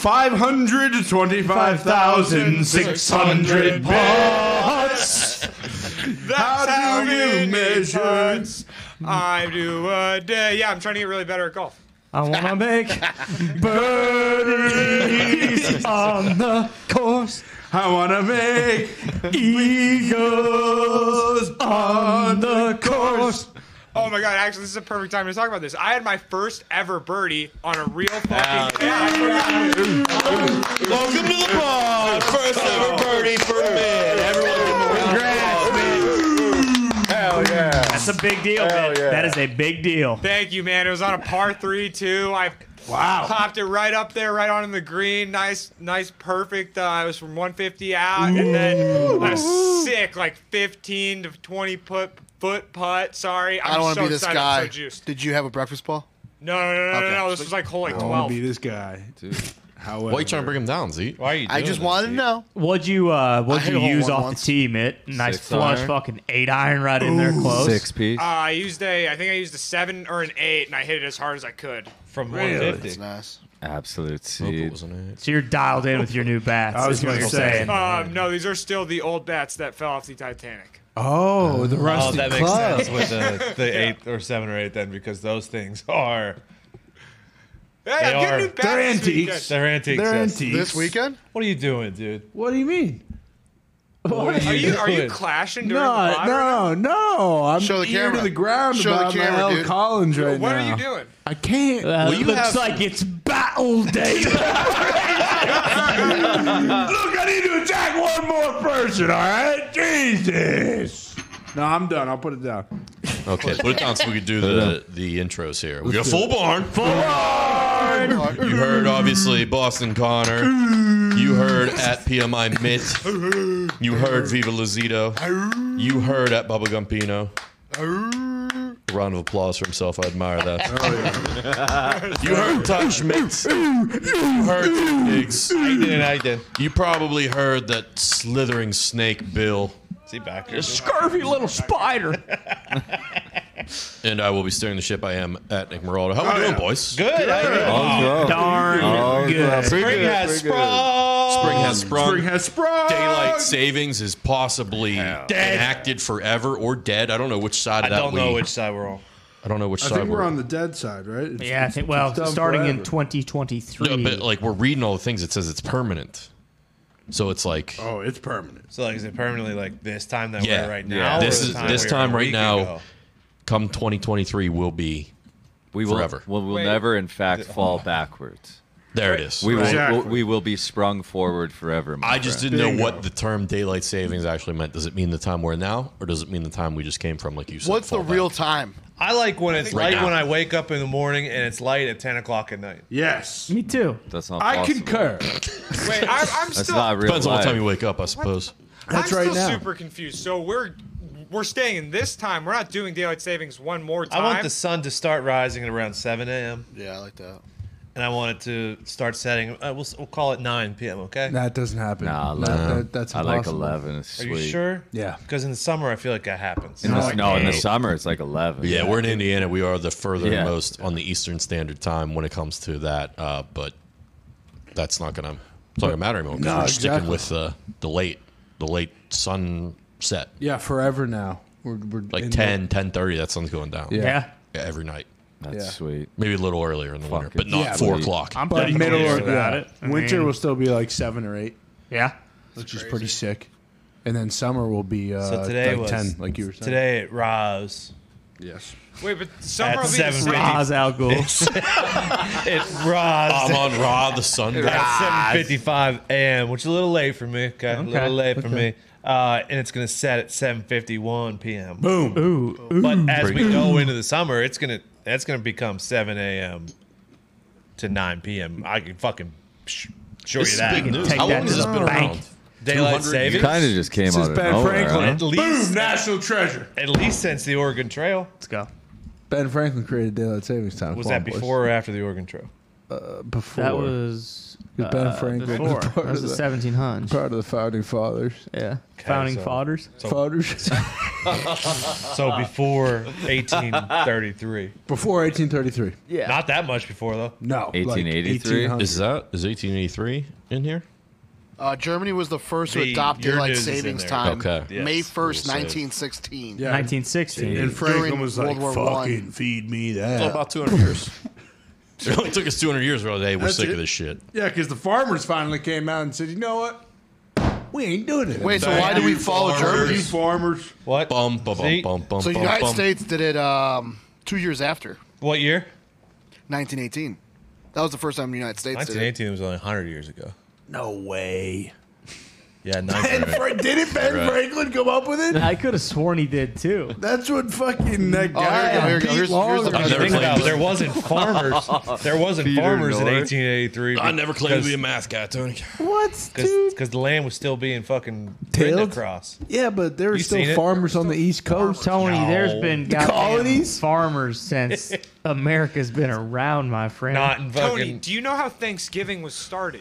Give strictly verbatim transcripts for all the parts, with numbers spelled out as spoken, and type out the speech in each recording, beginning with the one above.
five hundred twenty-five thousand six hundred putts. That's How do you measure? putts I do a day. Yeah, I'm trying to get really better at golf. I want to make birdies on the course. I want to make eagles on the course. Oh my god, actually, this is a perfect time to talk about this. I had my first ever birdie on a real fucking... Yeah, Welcome to the pod. First ever birdie for Mid. Everyone give him a congrats, man. Hell yeah. That's a big deal, man. yeah. That is a big deal. Thank you, man. It was on a par three, too. I Wow. popped it right up there, right on the green. Nice, nice, perfect. Uh, I was from one fifty out, and then a sick, like fifteen to twenty foot, foot putt. Sorry. I'm I don't want so to be this excited. guy. I'm so juiced. Did you have a breakfast ball? No, no, no, no, Okay. no, no. This was like hole like I want twelve. to be this guy. Dude. However. Why are you trying to bring him down, Zeke? Why are you doing I just this, wanted to dude? know. What'd you uh I what'd hit you a hole use one off once. the tee, Mitt? Nice Six flush iron. fucking eight iron right in there close. Six piece. Uh, I used a, I think I used a seven or an eight, and I hit it as hard as I could. From Really? one That's fifty. nice. Absolute Smoke seed. wasn't it? So you're dialed in with your new bats. I was is what gonna you're say. saying. Um, no, these are still the old bats that fell off the Titanic. Oh, the Oh, rusty that makes club. sense with the, the eight or seven or eight then, because those things are Hey, They I'm getting are. new bats They're this antiques. weekend. they're antiques. They're yes. antiques. This weekend? What are you doing, dude? What do you mean? What Are you are you doing? clashing during the No, pod right no, no. I'm Show the ear camera. to the ground Show the about camera, my L. dude. Collins now? right What now. are you doing? I can't. Uh, Well, you looks have- like it's battle day. Look, I need to attack one more person, all right? Jesus. No, I'm done. I'll put it down. Okay, put it down so we could do the the intros here. We got full barn. Full barn. You heard obviously Boston Connor. You heard at P M I Mitt. You heard Viva Lazito. You heard at Bubba Gumpino. A round of applause for himself. I admire that. You heard Todd Schmitz. You heard Diggs. I did. I did. You probably heard that slithering snake Bill. See back. Scurvy little spider. And I will be steering the ship. I am at Nick Moraldo. How we doing, boys? Good. I did. All's well. Darn All's good. well. Pretty Spring good, has pretty good. sprung. Spring has sprung. Spring has sprung. Daylight savings is possibly enacted forever or dead. I don't know which side I of that don't we. know which side we're on. I don't know which I side think we're we're on the dead side, right? It's- Yeah, I think. Well, it's done starting in forever. twenty twenty-three. No, but like we're reading all the things. It says it's permanent. So it's like Oh, it's permanent. So like, is it permanently like this time that Yeah. we're right Yeah. now? or This the is- time this we were time a right week now- ago? come twenty twenty-three will be We will, Forever. we will Wait. never, in fact, fall backwards. there. It is. We will, Exactly. we will be sprung forward forever. my I just friend. didn't know Bingo. what the term daylight savings actually meant. Does it mean the time we're in now, or does it mean the time we just came from? Like you said. What's the fall back? real time? I like when it's Right light now. when I wake up in the morning and it's light at ten o'clock at night. Yes. Me too. That's not I possible. concur. Wait, I, I'm That's still. not real Depends on what life. time you wake up, I suppose. That's I'm right still now. super confused. So we're we're staying in this time. We're not doing daylight savings one more time. I want the sun to start rising at around seven a.m. Yeah, I like that. and I want it to start setting. Uh, we'll, we'll call it nine p.m. Okay? That doesn't happen. Nah, That- eleven. that- that's I like impossible. eleven. It's Are sweet. you sure? Yeah. Because in the summer, I feel like that happens. In the, like no, in the eight. summer it's like eleven. Yeah, we're in Indiana. We are the furthermost Yeah. on the Eastern Standard Time when it comes to that. Uh, but that's not gonna it's not gonna matter anymore because No, we're sticking exactly. with uh, the late the late sunset. Yeah, forever now. We're, we're Like in ten, ten thirty, that sun's going down. Yeah. Yeah. Yeah, every night. That's Yeah. sweet. Maybe a little earlier in the winter, Fuck but it. not Yeah, four but- o'clock. I'm the, but pretty middle clear of about yeah. it. I Winter mean, will still be like seven or eight, Yeah. which is pretty sick. And then summer will be uh, So today like was ten, like you were saying. Today it rose. Yes. Wait, but summer At will be the seven same. Ra's al Ghul. It I'm rose on Raw the Sunday. at seven fifty-five a.m., which is a little late for me. Okay, a little late for me. Uh, and it's gonna set at seven fifty-one p.m. Boom. Ooh. But as we go into the summer, it's gonna that's gonna become seven a.m. to nine p.m. I can fucking sh- show This you is that. big news. take How that long has to this the been bank. around? Daylight two hundred savings. years? Kind of just came This out is of Ben nowhere. Franklin. huh? At least, Boom. National treasure. at least since the Oregon Trail. Let's go. Ben Franklin created daylight savings time. Was Come that on, boys. before or after the Oregon Trail? Before. That was 'Cause Ben Franklin Before. was That part was of the the, seventeen hundreds. part of the founding fathers. Yeah. Founding so- fathers. Fathers. So before eighteen thirty-three. Before eighteen thirty-three. Yeah. Not that much before though. No. eighteen eighty-three? eighteen hundred. Is that is eighteen eighty-three in here? Uh, Germany was the first to The- adopt your daylight news is in savings there. time, Okay. Yes. May first, We'll save. nineteen sixteen. Yeah. nineteen sixteen. And Franklin During was like, World War One. fucking feed me It's that. about two hundred years. It only took us two hundred years. We're like, hey, we're That's sick it. of this shit. Yeah, because the farmers finally came out and said, you know what? We ain't doing it. Wait, so why do we follow Germany? Germany? You farmers. What? Bum bum See? bum bum bum. So the bum, United bum. States did it um, two years after, What year? nineteen eighteen. That was the first time the United States did nineteen it. eighteen was only one hundred years ago. No way. Yeah, Ben nineteen. Fra- did it Ben Right. Franklin come up with it? I could have sworn he did too. That's what fucking that Oh, guy. here we go, here we go. Pete Here's- here's Lawler- the- I've never Think claimed about it, to- there wasn't farmers. There wasn't Peter farmers in North. eighteen eighty-three. I never claimed to be a math guy, Tony. What, dude? because the land was still being fucking written Tilled? across. Yeah, but there were You still seen it? farmers on the East Coast. Tony, No. there's been The goddamn colonies? farmers since America's been around, my friend. Not in Tony, fucking. do you know how Thanksgiving was started?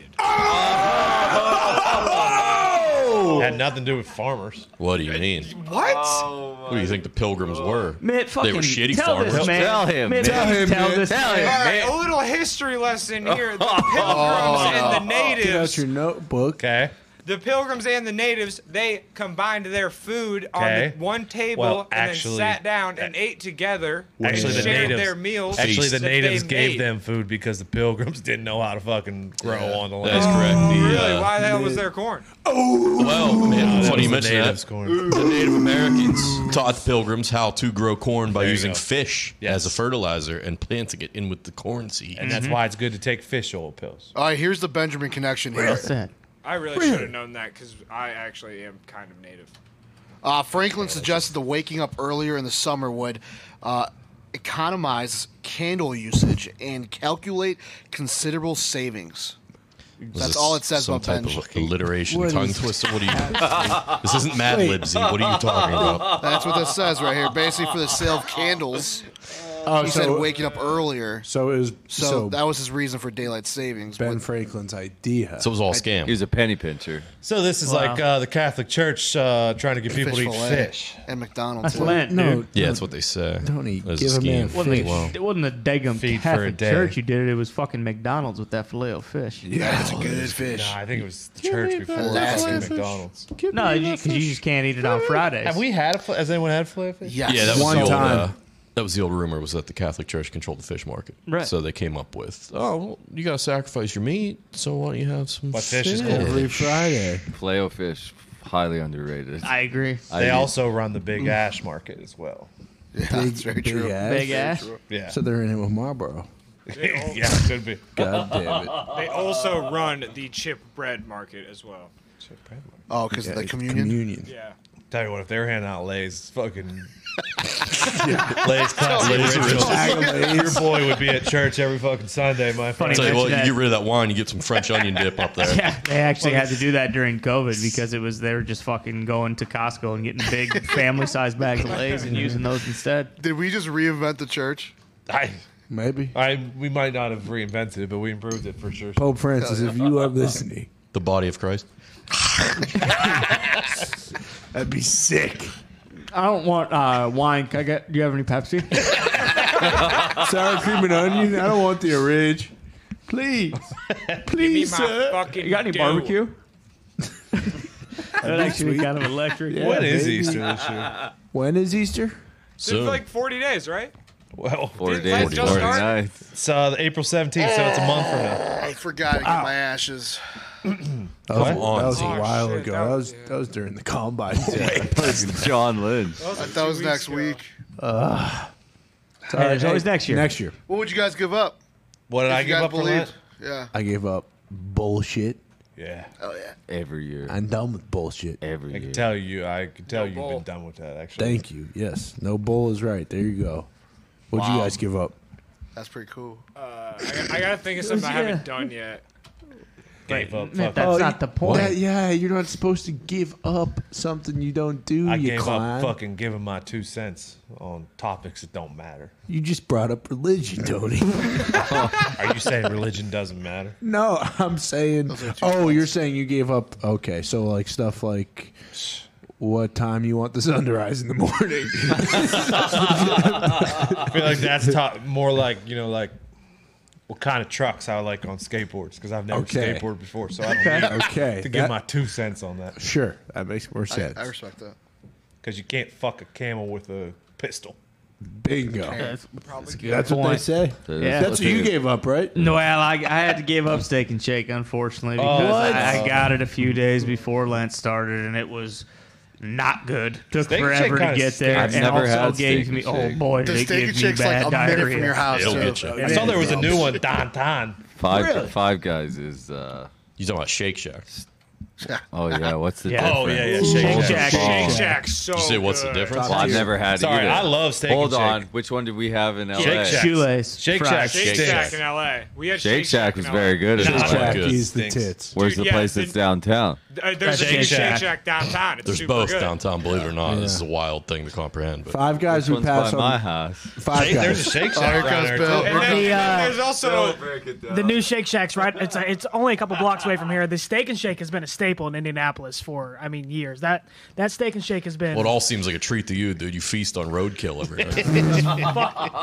Had nothing to do with farmers. What do you mean? What? Who do you think the pilgrims were? Mitt, fucking They were shitty tell farmers. This, man. Tell him, Mitt, Tell please him, tell Mitt. this. Tell man. him. All right, a little history lesson here. The Pilgrims and the Get out natives, your notebook. Okay. the Pilgrims and the natives, they combined their food on Okay. the one table Well, and actually- then sat down and ate together. Actually, and the shared natives. their meals. Actually, the that natives they gave made. them food because the pilgrims didn't know how to fucking grow on the That's land. correct. Oh, The, really? uh, Why the hell was there corn? Well, man, That funny you was the mention natives' that. corn. The Native Americans taught the pilgrims how to grow corn by There you using go. fish Yes. as a fertilizer and planting it in with the corn seed. And that's why it's good to take fish oil pills. All right, here's the Benjamin connection here. What's that? I really should have known that because I actually am kind of native. Uh, Franklin suggested the waking up earlier in the summer would uh, economize candle usage and calculate considerable savings. Was That's this all it says some about type Ben. of alliteration, What tongue is- twister. What are you? This isn't Mad Libsy. What are you talking about? That's what this says right here. Basically, for the sale of candles, Oh, he so, said waking up earlier. so it was So, so, that was his reason for daylight savings. Ben With- Franklin's idea. So it was all a scam. He was a penny pincher. So this is Wow. like uh, the Catholic Church uh, trying to get people to eat fillet fish. and McDonald's. That's Lent, no, dude. yeah, that's what they say. Don't eat. It was Give a a man scheme. It wasn't, fish. a, it wasn't a daggum Feed for a Catholic day. church who did it. It was fucking McDonald's with that filet of fish. Yeah, that's a good fish. Nah, I think it was the church before Alaska fucking fish. McDonald's. No, because you just can't eat it on Fridays. Have we had a? fl- Has anyone had filet of fish? Yes. Yeah, that was One the old. time. Uh, that was the old rumor was that the Catholic Church controlled the fish market. Right. So they came up with, oh, well, you got to sacrifice your meat, so why don't you have some But fish is cool. Every Friday. Filet fish, highly underrated. I agree. I They eat- also run the Big Ash Market as well. Yeah, that's very big true. ass. Big ass. Yeah, So they're in it with Marlboro. yeah, could be. God damn it. They also run the chip bread market as well. Oh, because Yeah, of the it's communion. communion. Yeah. Tell you what, if they were handing out Lay's, fucking Lay's classic Lay's originals, Originals. your boy would be at church every fucking Sunday, my Funny friend. Tell you what, you mention get rid of that wine, you get some French onion dip up there. Yeah, they actually had to do that during COVID because it was they were just fucking going to Costco and getting big family-sized bags of Lay's and using those instead. Did we just reinvent the church? I, Maybe. I, we might not have reinvented it, but we improved it for sure. Pope Francis, if you are listening, The body of Christ. that'd be sick. I don't want uh, wine. Can I get? Do you have any Pepsi? Sour cream and onion. I don't want the orig. Please. Give me Please, my sir. fucking You got any dough. barbecue? That'd actually be kind of electric. Yeah. When is baby. Easter this year? When is Easter? It's Soon. like forty days, right? Well, Four Didn't days, Lent just four start? nights. it's uh, April seventeenth, so it's a month from now. I forgot to get my ashes. That was, Come on, that was a Zeke. while Oh, shit, ago. that That was- was that was during the combine. John Lynch. I thought it was next week. Sorry, Hey, it's always next year. Next year. What would you guys give up? What did If I you give guys up on believed? that? Yeah. I gave up bullshit. Yeah, Oh yeah. Every year. I'm done with bullshit. Every I year. can tell you. I can tell No you've bull. been done with that. Actually, Thank you. Yes. No bull is right. There you go. What'd you Wow. guys give up? That's pretty cool. Uh, I, got- I gotta think of something I Yeah. haven't done yet. gave up. Man, Fucking, that's not the point. That- yeah, you're not supposed to give up something you don't do. I you gave clown. up fucking giving my two cents on topics that don't matter. You just brought up religion, Tony. Are you saying religion doesn't matter? No, I'm saying. are two Oh, you're saying you gave up. Okay, so like stuff like what time you want the sun to rise in the morning. I feel like that's top, more like, you know, like what kind of trucks I like on skateboards, because I've never Okay. skateboarded before, so I don't need Okay, to give that- my two cents on that. Sure, that makes more I, sense. I respect that. Because you can't fuck a camel with a pistol. Bingo. That's, That's what they say. Yeah. That's what you gave up, right? No, well, I, I had to give up Steak and Shake, unfortunately, because What? I, I got it a few days before Lent started, and it was not good. Took Steak and Shake forever to kinda get there, stinks. and I've never also had gave Steak me and oh Shake. boy, The did it steak give and me shake's like bad a diarrhea. minute from your house. It'll too. get you. I saw there was a new one downtown. Five Really? Five Guys is. Uh, You talking about Shake Shack? oh yeah, what's the Yeah. difference? Oh, yeah, yeah, Shake Hold Shack. the Shake phone. Shack, so You say what's the good. difference? Well, I've never had Sorry, either. I love Steak Hold and on, Shake. which one did we have in L A? Shake Shack. Shoelace. Shake fries. Shack. Shake Shake Shack Shack. in L A. We had Shake Shack in was L A. very good. Shake at Shack. L A. Jack good. is the Stinks. tits. Where's Dude, the yeah, place the- that's downtown? Uh, there's a Shake Shake Shack. Shack downtown. It's There's super both good. downtown, believe it or not. This is a wild thing to comprehend. But Five guys Which who one's pass by my on. house? Five Hey, there's a guys. Shake Oh, Shack here around comes there, Bill. too. And then, The, uh, and there's also The new Shake Shack's right. It's it's only a couple blocks away from here. The Steak and Shake has been a staple in Indianapolis for I mean years. That that Steak and Shake has been. well, it all seems like a treat to you, dude. You feast on roadkill every night.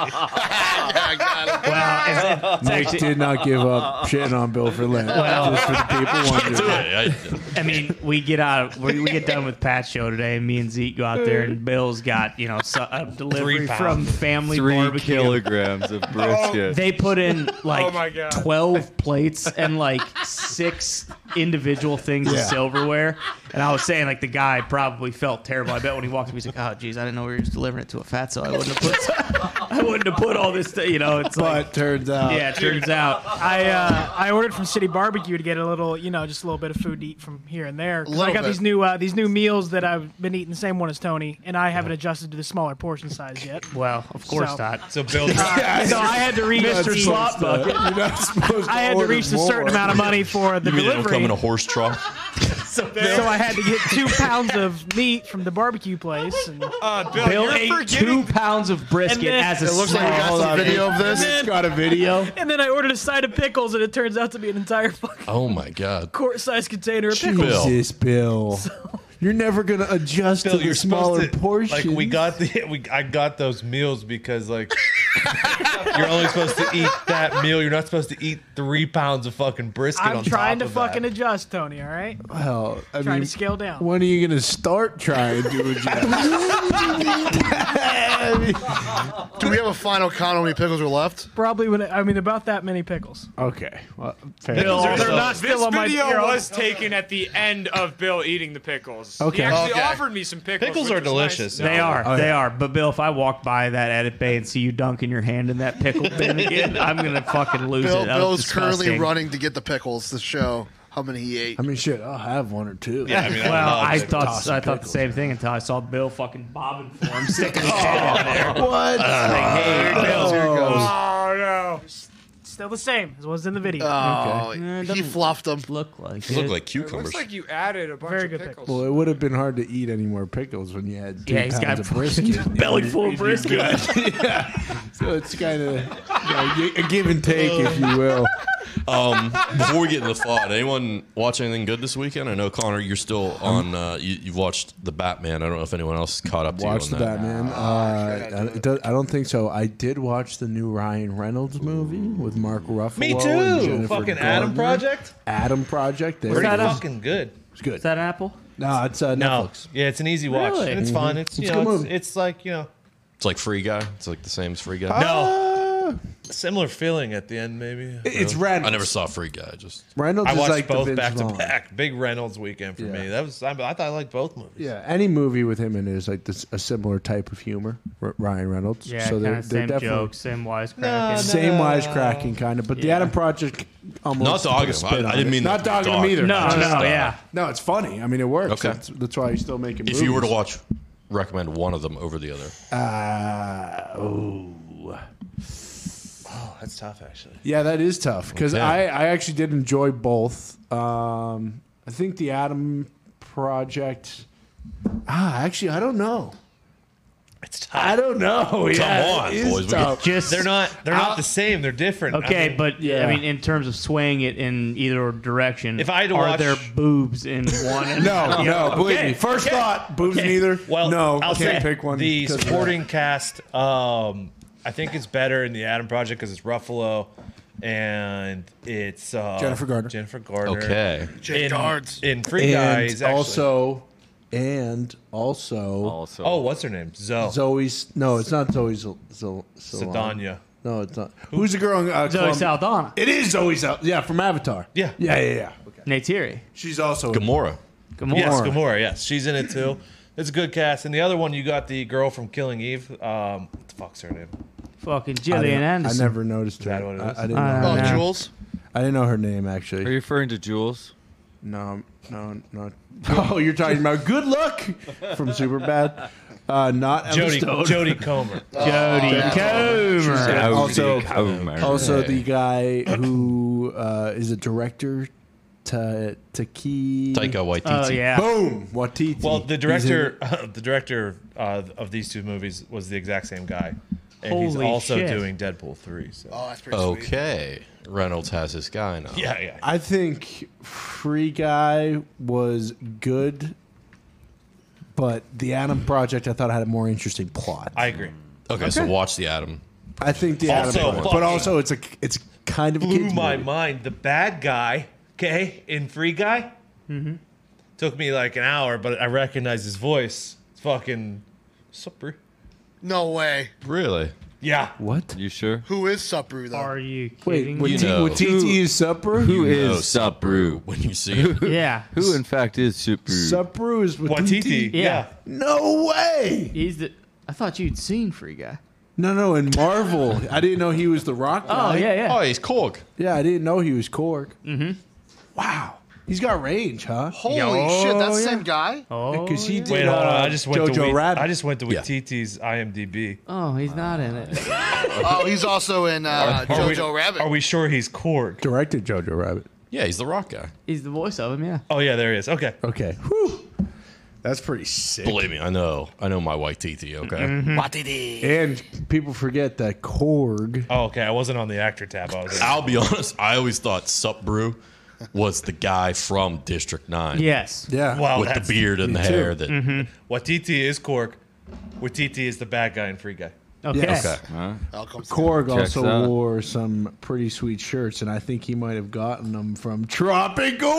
Well, it's, it's Nick actually, did not give up shitting on Bill for Lent. Just for the people wondering. I- I mean, we get out, we, we get done with Pat's show today, and me and Zeke go out there, and Bill's got you know so- a delivery Three from pounds. Family Three Barbecue. kilograms of brisket. They put in like Oh my God. twelve plates and like six individual things Yeah. of silverware. And I was saying, like, the guy probably felt terrible. I bet when he walked up, he's like, "Oh, geez, I didn't know we were just delivering it to a fatso. I wouldn't have put, I wouldn't have put all this. Th-. You know, it's like, But turns out. yeah, it turns out, I uh, I ordered from City Barbecue to get a little, you know, just a little bit of food to eat from here and there. 'Cause I Little got bit. these new uh, these new meals that I've been eating the same one as Tony, and I haven't adjusted to the smaller portion size yet. well, of course So- not. So Bill, So I had to reach Mister the Slop Bucket. You're not supposed to I had to order reach a certain more. amount of money for the You mean they don't delivery. come in a horse trough? So I had to get two pounds of meat from the barbecue place. And uh, Bill, Bill you're ate forgetting. two pounds of brisket And then- as a It looks like we snack. got Hold some on. video of this. It's got a video. and then I ordered a side of pickles, and it turns out to be an entire fucking Oh my god. quart-sized container of pickles. Bill. Jesus, Bill. You're never gonna adjust Bill, to the you're smaller supposed to portions. like we got the we I got those meals because like you're only supposed to eat that meal. You're not supposed to eat three pounds of fucking brisket. I'm on trying top to of fucking that. adjust, Tony. All right, Well, I trying mean, to scale down. when are you gonna start trying to adjust? Do we have a final count how many pickles are left? Probably when I mean about that many pickles. Okay. Well, fair Bill, enough. they're not This still on my. video here, I'll- was taken at the end of Bill eating the pickles. Okay. He actually Okay. offered me some pickles. Pickles which are was delicious. nice. They are, Oh, they yeah. are. But Bill, if I walk by that edit bay and see you dunking your hand in that pickle bin again, I'm gonna fucking lose Bill, it. That was Bill's currently disgusting. running to get the pickles to show how many he ate. I mean, shit. I'll have one or two. Yeah, I mean, Well, love I pickles. thought Toss I some thought the pickles. same thing until I saw Bill fucking bobbing for him, sticking his head in there. What? Like, hey, Bill. Oh no! Still the same as was in the video. Oh, Eh, it he doesn't fluffed them. Look like They look it. like It cucumbers. looks like you added a bunch Very of good pickles. Well, it would have been hard to eat any more pickles when you had two Yeah, he's got pounds of fucking brisket. belly full of brisket. yeah. So it's kind of you know, a give and take, if you will. Um, before we get into the F O D, anyone watch anything good this weekend? I know Connor, you're still on. Uh, you, you've watched the Batman. I don't know if anyone else caught up to Watch you the on that. Batman. Uh, I, it does, I don't think so. I did watch the new Ryan Reynolds movie with Mark Ruffalo. Me and too. Jennifer Fucking Gardner. Adam Project. Adam Project. There Pretty it is. fucking good. It's good. Is that Apple? No, it's uh, No, Netflix. yeah, it's an easy watch. Really? And it's fun. It's you It's a know, good it's, movie. it's like you know, It's like Free Guy. It's like the same as Free Guy. no, similar feeling at the end maybe. It's Reynolds. I never saw Free Guy. Just Reynolds I is watched like the both Vince back to Vaughn. back. Big Reynolds weekend for Yeah. me. That was I, I thought I liked both movies. Yeah, any movie with him in it is like this, a similar type of humor. R- Ryan Reynolds. Yeah, so kind they're, of they're same definitely jokes, same wisecracking. No, same No. wisecracking kind of. But the Yeah. Adam Project almost Not put a dogging him. spin I- I on didn't it. mean not that to dogging him dog. either. No, Just, no, uh, yeah. No, it's funny. I mean, it works. Okay. That's, that's why he's still making movies. if you were to watch, recommend one of them over the other. Uh, oh. that's tough, actually. Yeah, that is tough because Okay. I, I actually did enjoy both. Um, I think the Adam Project. Ah, actually, I don't know. It's tough. I don't know. Come yeah, on, it is boys. We tough. Just They're not. They're not I'll- the same. They're different. I okay, mean, but Yeah. I mean, in terms of swaying it in either direction, If I had to are watch- there boobs in one? And No, no, believe Okay, me. First okay. thought, boobs Okay. neither. well, no, I'll can't say pick one. the because of supporting cast. Um, I think it's better in the Adam Project because it's Ruffalo, and it's uh, Jennifer Garner. Jennifer Garner. Okay. Jake In, Guards. in Free that. Guy And is actually. also, and also, Also, Oh, what's her name? Zoe. Zoe's. No, it's not Zoe. Zo, Zo, Sedania. No, it's not. Who's the girl? In, uh, Zoe Colum- Saldana, It is Zoe Sal. Yeah, from Avatar. Yeah. Yeah, yeah, yeah. Okay. Neytiri, She's also. Gamora. Gamora. Yes, Gamora. Yes, she's in it too. It's a good cast. And the other one, you got the girl from Killing Eve. Um, what the fuck's her name? fucking I, Gillian didn't- I Anderson. never noticed her. that what it I, is? I didn't. I know Oh, don't her. know. Jules. I didn't know her name are actually. you referring to Jules? No, no, no. Oh, you're talking about Good Luck from Superbad. Uh, not Emma Jodie Stone. Jodie Comer. Jodie Comer. And also, Comer. also the guy who uh, is a director, Ta Taki. Taika Waititi. Oh yeah. Boom. Watiti. Well, the He's director, the director uh, of these two movies was the exact same guy, and he's Holy also shit. doing Deadpool three. So Oh, that's pretty sweet. Okay. Reynolds has his guy now. yeah, yeah. I think Free Guy was good, but the Adam Project I thought had a more interesting plot. I agree. Okay, so watch the Adam. I think the Also, Adam, Project, but fucking also it's a it's kind of a Blew kid's my movie. mind. The bad guy, okay, in Free Guy, Mm-hmm. took me like an hour, but I recognized his voice. It's fucking Supper. No way. Really? Yeah. What? You sure? Who is Supru though? Are you Wait, kidding with me? You T- know. with T T is Supper? Who You know is Supru? When you see it. Yeah. Who, in fact, is Supru? Supru is with Watiti. Yeah. No way. He's the. I thought you'd seen Free Guy. No, no, in Marvel. I didn't know he was the Rock Oh guy. yeah, yeah. Oh, he's Korg. Yeah, I didn't know he was Korg. Mm-hmm. Wow. He's got range, huh? Holy Yo, shit, that's the yeah. same guy? Oh, Because he yeah. did Wait, hold on. uh, I just went to Jojo Wait- Rabbit. I just went to Yeah. Watiti's IMDb. Oh, he's not in it. Oh, he's also in uh, Are we- Jojo Rabbit. Are we sure he's Korg? Directed Jojo Rabbit. Yeah, he's the rock guy. He's the voice of him. Yeah. Oh yeah, there he is. Okay. Okay. Whew. That's pretty sick. Believe me, I know. I know my Waititi, okay? Mm-hmm. Watiti. And people forget that Korg. Oh, okay. I wasn't on the actor tab. I was. I'll be honest, I always thought Sup Brew was the guy from District nine. Yes. Yeah. Wow. With the that's- beard and me the too. hair that Watiti is Korg. Watiti is the bad guy in Free Guy. Okay. Yes. Okay. Huh? All comes Korg Checks also out. wore some pretty sweet shirts, and I think he might have gotten them from Tropical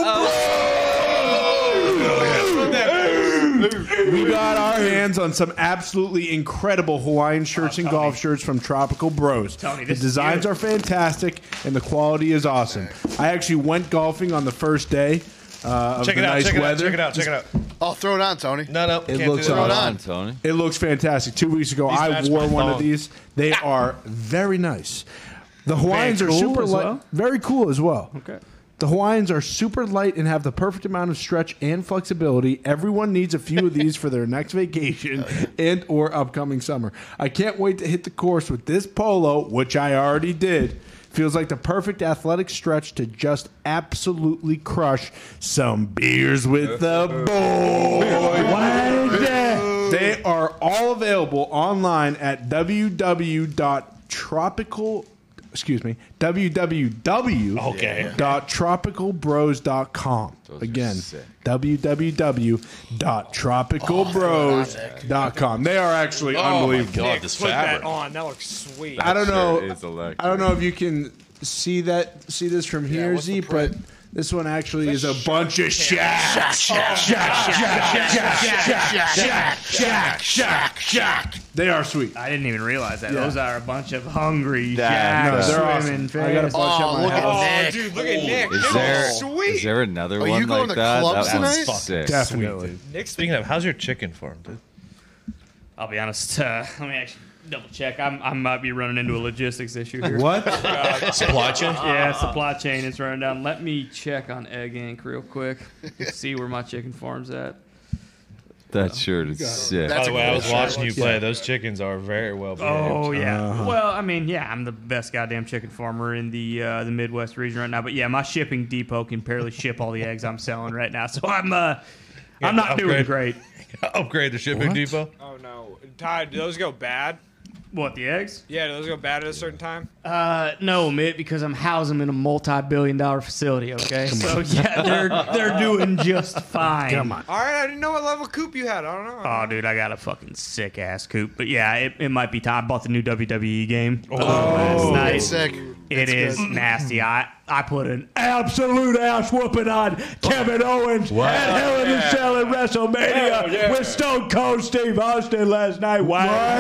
Bros. We got our hands on some absolutely incredible Hawaiian shirts and golf shirts from Tropical Bros. Tony, The this is designs you. are fantastic, and the quality is awesome. I actually went golfing on the first day uh, of Check the it out. nice Check it out. weather. Check it out. Check it out. Oh, throw it on, Tony. No, no. It can't looks do that. all Throw it right. on. Tony. It looks fantastic. Two weeks ago, These I match wore my one of thong. these. They are very nice. The Hawaiians are cool super as light, well? very cool as well. Okay. The Hawaiians are super light and have the perfect amount of stretch and flexibility. Everyone needs a few of these for their next vacation and or upcoming summer. I can't wait to hit the course with this polo, which I already did. Feels like the perfect athletic stretch to just absolutely crush some beers with the boys. They are all available online at www.tropical excuse me, www Okay. dot tropical bros dot com. are Again, sick. www dot tropical bros dot com. They are actually Oh my unbelievable. god, this Put that fabric. on. That looks sweet. I don't know. Sure is electric. I don't know if you can see that, see this from here, what's the Z, but print? this one actually is a bunch of shacks. Shack, shack, shack, shack, shack. They are sweet. I didn't even realize that. Yeah. Those are a bunch of hungry That- No, jacks they're swimming awesome. I got a fast. bunch Oh, at my look at house. Oh, Nick. dude, look at Nick. Is Nick there, is sweet. is there another Are you one going like to that? clubs That one's tonight? sick. Definitely. Nick, speaking of, how's your chicken farm, dude? I'll be honest. Uh, let me actually double check. I'm, I might be running into a logistics issue here. What? Supply chain? Yeah, supply chain is running down. Let me check on Egg Inc real quick. See where my chicken farm's at. That shirt is sick. That's By the a way, I cool was shirt. watching you play. Those chickens are very well behaved. Oh yeah. Uh-huh. Well, I mean, yeah, I'm the best goddamn chicken farmer in the uh, the Midwest region right now. But yeah, my shipping depot can barely ship all the eggs I'm selling right now. So I'm uh, I'm not doing upgrade. great. Upgrade the shipping What? depot. Oh no, Ty, do those go bad? What, the eggs? Yeah, do those go bad at a certain time? Uh, no, Mitt, because I'm housing them in a multi-billion dollar facility. Okay, so yeah, they're they're doing just fine. Come on. All right, I didn't know what level coop you had. I don't know. Oh, dude, I got a fucking sick ass coop. But yeah, it, it might be time. I bought the new W W E game uh, last night. It's sick. It It's is good. nasty. I, I put an absolute ass whooping on Kevin Owens at Hell in a Cell at WrestleMania with Stone Cold Steve Austin last night. Wow.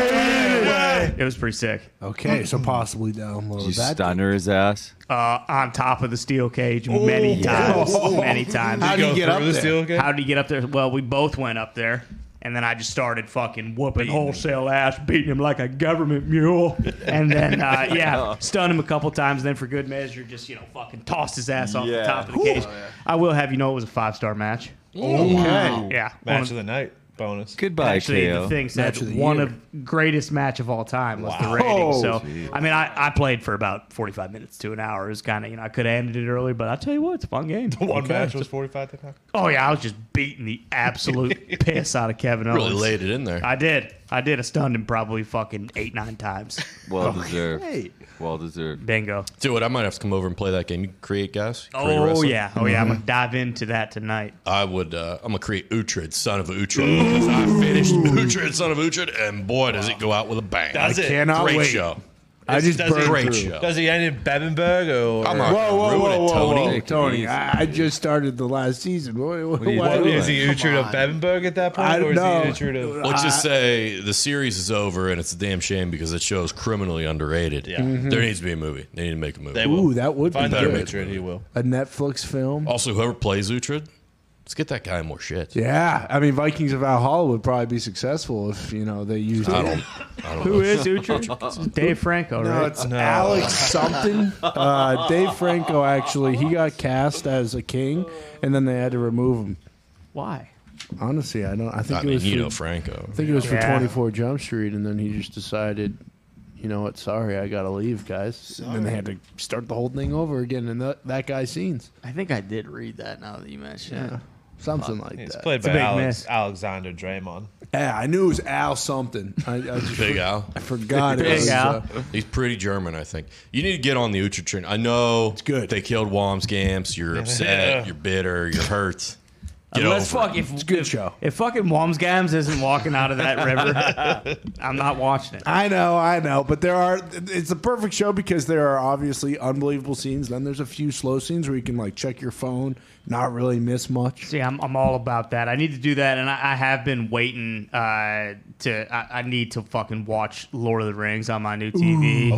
It was pretty sick. Okay, so possibly download You that. stunner his ass. Uh, on top of the steel cage many times. Many times. How do you Go get through up the there? steel cage? How did he get up there? Well, we both went up there. And then I just started fucking whooping wholesale ass, beating him like a government mule. And then, uh, yeah, stunned him a couple times. Then, for good measure, just, you know, fucking tossed his ass off the Yeah. top of the cage. I will have you know it was a five-star match. Okay. Yeah. Match One of the night bonus. Goodbye, Actually, K the O. thing Match said of the one year. of greatest match of all time was the Wow. rating. So, Jeez. I mean, I, I played for about forty-five minutes to an hour. It was kind of, you know, I could have ended it earlier, but I tell you what, it's a fun game. One match was forty-five to time. Oh, yeah, I was just beating the absolute piss out of Kevin Owens. Really laid it in there. I did. I did. I stunned him probably fucking eight, nine times. Well deserved. Well deserved. Bingo. Dude, I might have to come over and play that game. You create guys? Create Oh, wrestling? yeah. Oh, yeah. I'm going to dive into that tonight. I would. Uh, I'm gonna create Uhtred, son of Uhtred, because I finished Uhtred, son of Uhtred, and boy, does it go out with a bang! Does it? Cannot Great wait. show. I just Does it- burned Great through. show. Does he end in Bebenberg or? I'm not Whoa, gonna whoa, ruin whoa, it, whoa, Tony. whoa, Take it Tony! easy. I, I just started the last season. What, what, do you why- do? Is he Come Uhtred of on. Bebenberg at that point, I or is know. he Uhtred of? Let's just say the series is over, and it's a damn shame because it show's criminally underrated. Yeah. Mm-hmm. There needs to be a movie. They need to make a movie. They will. Ooh, that would be Find better better make good. Uhtred, he will. A Netflix film. Also, whoever plays Uhtred, let's get that guy more shit. Yeah, I mean, Vikings of Valhalla would probably be successful if you know they used I it. don't. I don't Who know. is Uhtred? Dave Franco, No, right? it's Alex something. Uh, Dave Franco actually, he got cast as a king, and then they had to remove him. Why? Honestly, I don't. I think I it mean, was. you for, know Franco. I think it was for Yeah. twenty-four Jump Street, and then he just decided, you know what? Sorry, I gotta leave, guys. And then they had to start the whole thing over again in that that guy's scenes. I think I did read that now that you mention it. Something like It's that. played a by big Alex, miss. Alexander Draymond. Yeah, I knew it was Al something. I, I just Big Al. I forgot it Big was. Al. Uh, He's pretty German, I think. You need to get on the Uhtred train. I know it's good. They killed Wamsgamps. You're upset. You're bitter. You're hurt. Get Let's over fuck it. if it's a good if, show. if fucking Wamsgams isn't walking out of that river, I'm not watching it. I know, I know, but there are. It's a perfect show because there are obviously unbelievable scenes. Then there's a few slow scenes where you can like check your phone, not really miss much. See, I'm, I'm all about that. I need to do that, and I, I have been waiting uh, to. I, I need to fucking watch Lord of the Rings on my new T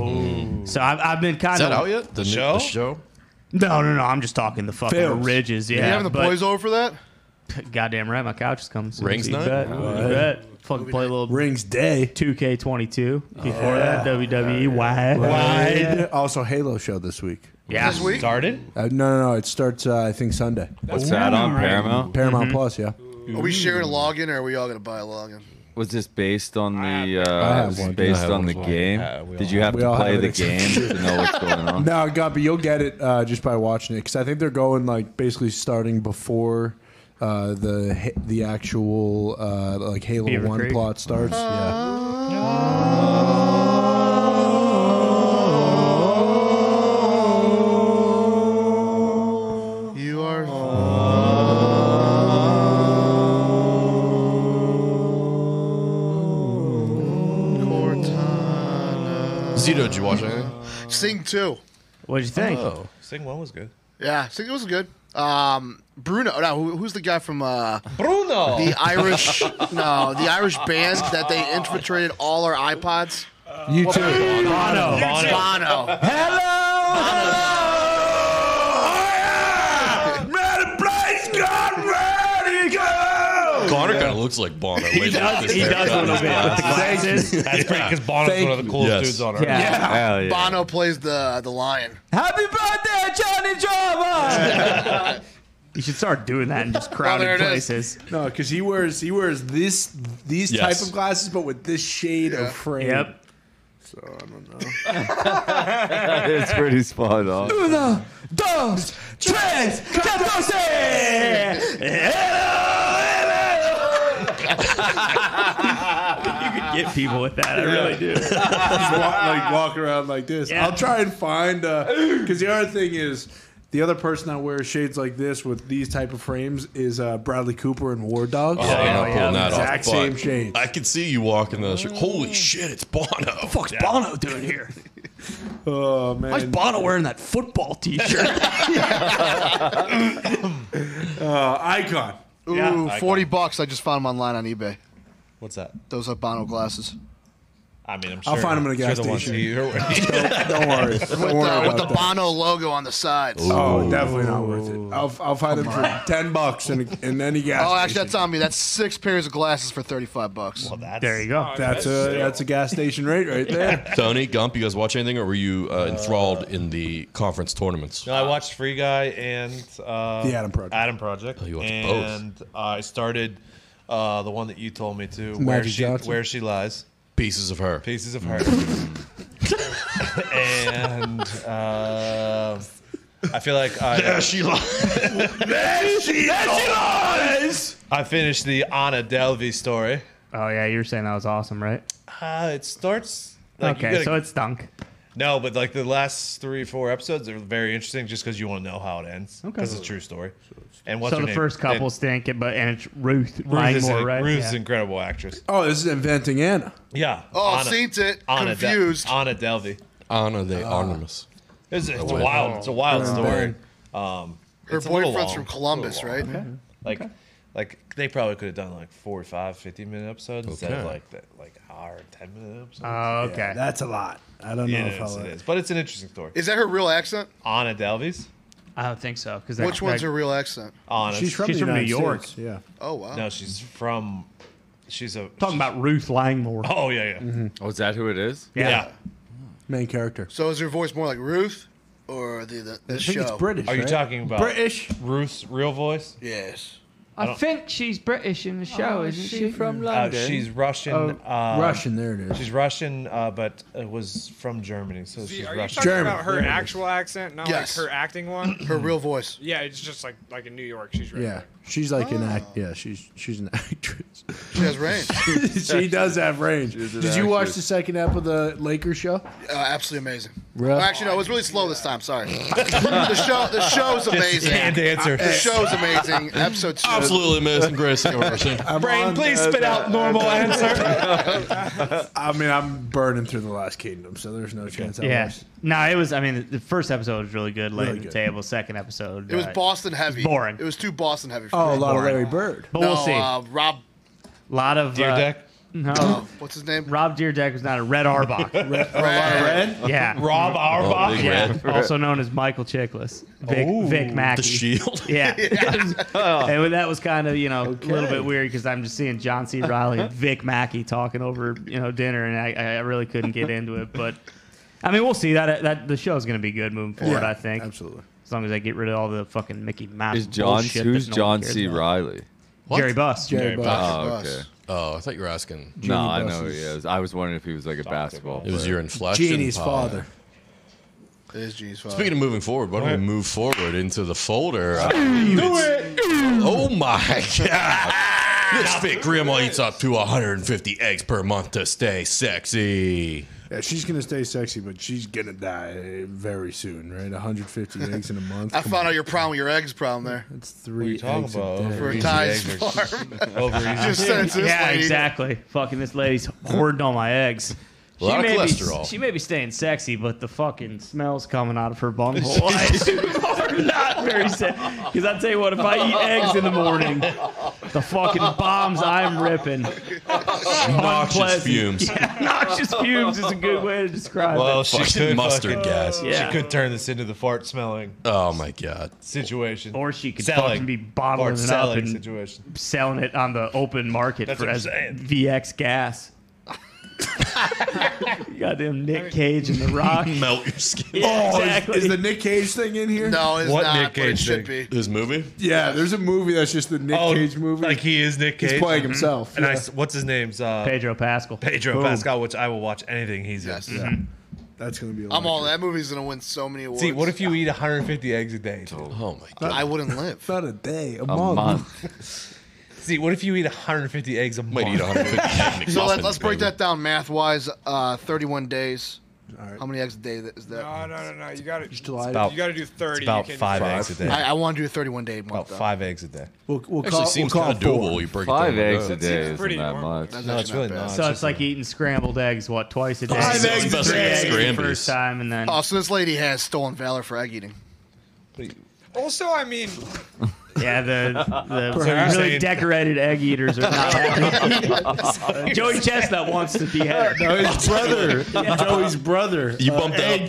V. So I've, I've been kind Is that of out yet? The new- show? The show? No, no, no. I'm just talking the fucking Films. ridges. Yeah, You having the but- boys over for that? Goddamn right, my couch is coming soon. Rings so you night? bet. You bet. Fucking play a little Rings Day. two K twenty-two. Before that, W W E wide. Wide. Also, Halo show this week. Yeah. This week? Started? Uh, no, no, no. It starts, uh, I think, Sunday. What's that on Paramount? Paramount Plus, yeah. Are we sharing a login, or are we all going to buy a login? Was this based on the I uh, have was one. this based I have on one the as well. game? Yeah, we Did all you have We to all play have the it. game to know what's going on? No, God, but you'll get it uh, just by watching it because I think they're going like basically starting before uh, the ha- the actual uh, like Halo Beaver One Creek? plot starts. Yeah. You are. Cortana. Zito, did you watch anything? Sing two. What'd you think? Oh. Sing one was good. Yeah, Sing was good. Um, Bruno. No, who, who's the guy from uh, Bruno! the Irish? No, the Irish band that they infiltrated all our iPods. You too. Bono. Bono. Connor kind of looks like Bono. He does, he does a little bit with the glasses. That's great because Bono's Thank one of the coolest Yes. dudes on earth. Yeah. Hell yeah. Bono plays the the lion. Happy birthday, Johnny Drama! You should start doing that in just crowded there it is. places. No, because he wears he wears this these Yes. type of glasses, but with this shade Yeah. of frame. Yep. So I don't know. It's pretty spot on. Uno, dos, tres, catorce! You could get people with that. I really do. Just walk, like walk around like this. Yeah. I'll try and find because the other thing is the other person that wears shades like this with these type of frames is uh, Bradley Cooper in War Dogs. Oh, I'm not yeah, pulling that exact off. same but shades. I could see you walking those. Holy shit, it's Bono. What the fuck's Bono doing here? Oh man, Why's Bono wearing that football t-shirt? uh, icon. Ooh, Yeah. forty bucks. I just found them online on eBay. What's that? Those are Bono glasses. I mean, I'm sure. I'll find 'em in a sure gas the ones station. you- Don't worry. With, Don't worry uh, with about the that. Bono logo on the sides. Oh, definitely not worth it. I'll, I'll find them for ten bucks in, a, in any gas. Oh, actually, station. that's on me. That's six pairs of glasses for thirty-five bucks. Well, that's, There you go. That's a that's a gas station rate right there. Tony, Gump, you guys watch anything, or were you uh, enthralled in the conference tournaments? No, I watched Free Guy and uh, The Adam Project. Adam Project. Oh, you watched and I started uh, the one that you told me to. Where Magic she Johnson? where she lies. Pieces of her. Pieces of her. and uh, I feel like I, she lies. There she lies! I finished the Anna Delvey story. Oh, yeah, you were saying that was awesome, right? Uh, it starts. Like, you Okay, gotta- so it stunk. No, but like the last three, four episodes are very interesting just because you want to know how it ends. Okay. Because it's a true story. And what's So her the name? first couple And stink it, but and it's Ruth, Ruth is, Langmore, a, right? Ruth's Yeah. an incredible actress. Oh, this is inventing Anna. Yeah. Oh, Anna- seen it. Anna De- Confused. Anna Delvey. Anna the Artemis. It's, it's a wait. wild. It's a wild Bang, story. bang. Um, Her it's a little boyfriend's long. from Columbus, It's a right? little long. Like, like they probably could have done like forty-five, fifty minute episodes instead of Okay. like that, like hour, ten minute episodes. Oh, okay. Yeah, that's a lot. I don't know yeah, if it I'll. is, it is. But it's an interesting story. Is that her real accent? Anna Delvey's. I don't think so. Cause Which one's her real accent? Anna. She's from, She's the from New United York. States, Yeah. Oh, wow. No, she's from. She's a Talking about Ruth Langmore. Oh yeah, yeah. Oh, is that who it is? Yeah. yeah. Main character. So is her voice more like Ruth or the, the, the I show? think it's British. Are you right? talking about British? Ruth's real voice? Yes. I think she's British in the show, isn't she? from Uh, she's Russian. Oh, uh, Russian. There it is. She's Russian, uh, but it was from Germany, so See, she's are you Russian. talking German. about her There it is. actual accent, not Yes. like her acting one? Her real voice. Yeah, it's just like like in New York. She's right. Yeah, she's like an act. Yeah, she's she's an actress. She has range. She does have range. She's an Did you watch actress. the second ep of the Lakers show? Uh, absolutely amazing. Really? Actually, no, it was really slow this time. Sorry. the show, the show's amazing. Can't answer. The show's amazing. Episode two. Absolutely amazing, great conversation. I'm Brain, on- please spit out normal answer. I mean, I'm burning through the Last Kingdom, so there's no chance. I Yeah. watched. No, it was. I mean, the- the first episode was really good, laying Really the good. table. Second episode, It was uh, Boston heavy. boring. It was too Boston heavy for Oh, a me. lot of boring. Larry Bird. But No, we'll see. Uh, Rob, A lot of Deer uh, deck. No, what's his name? Rob Deerdeck was not a Red Arbach. Red. yeah, Rob Auerbach. big yeah. red. Also known as Michael Chiklis, Vic, Ooh, Vic Mackey. The Shield. Yeah, and that was kind of you know a little bit weird because I'm just seeing John C. Riley and Vic Mackey talking over you know dinner, and I, I really couldn't get into it. But I mean, we'll see that that the show's going to be good moving forward. I think Absolutely. as long as I get rid of all the fucking Mickey Mouse Is John? bullshit Who's that no one John cares C. about. Riley? Jerry Buss. Jerry Jerry Buss. Oh, Bus. okay. Oh, I thought you were asking. No, I Buss know is- he is. I was wondering if he was like a basketball. It was player. your inflection. Jeannie's Paul. father. It is Genie's father. Speaking of moving forward, why don't we move forward into the folder? I believe it's- Oh my god! This fit grandma eats up to one hundred fifty eggs per month to stay sexy. Yeah, she's gonna stay sexy, but she's gonna die very soon, right? one hundred fifty eggs in a month. I Come found on. out your problem with your eggs problem there. That's What are three you talking eggs about? a day. For Easy Ty's eggs are- farm. Overeating. Just sent it to this Yeah, lady. exactly. Fucking this lady's hoarding all my eggs. A lot of may cholesterol. Be, she may be staying sexy, but the fucking smells coming out of her bunghole I assume are not very sexy. Because I tell you what, if I eat eggs in the morning, the fucking bombs I'm ripping. Noxious Unpleasant. fumes. Yeah, noxious fumes is a good way to describe Well, it. she Fucking could mustard fucking- gas. Yeah. She could turn this into the fart smelling Oh my god. situation. Or she could selling. fucking be bottling Fart it up selling and situation. selling it on the open market That's for what I'm as saying. V X gas. Goddamn Nick Cage and The Rock. Melt your skin. Yeah, Oh, is- exactly. is, the Nick Cage thing in here? No, it's What not. Nick but it Cage should thing? be. His movie? Yeah, there's a movie that's just the Nick Oh, Cage movie. Like he is Nick Cage. He's playing himself. And I yeah. s what's his name's uh, Pedro Pascal. Pedro Boom. Pascal, which I will watch anything he's Yes. in. Yeah. That's gonna be. I'm all. electric. That movie's gonna win so many awards. See, what if you eat one hundred fifty eggs a day? dude? Oh my god. I wouldn't live? Not a day, a, A month. month. See, what if you eat one hundred fifty eggs a month? Might eat one hundred fifty. So let, let's break that down math wise. Uh, thirty-one days. All right. How many eggs a day that- is that? No, no, no, no. You got to. July. about- You got to do thirty. It's about you can five do eggs a day. I, I want to do a thirty-one day month. About though. five eggs a day. We'll, we'll Actually, call. seems we'll call kind of it four. doable. You break Five it down. eggs a to day seems isn't pretty that normal. much. That's No, actually it's really bad. not. So it's like eating scrambled eggs, what, twice a day? Five So eggs it's a three day. eggs the Scrambies. first time, and then Oh, so this lady has stolen valor for egg eating. Also, I mean, yeah, the the you're really saying- decorated egg eaters are not happy. Joey Chestnut wants to be head. No, his brother. Joey's brother. You Uh, bumped egg out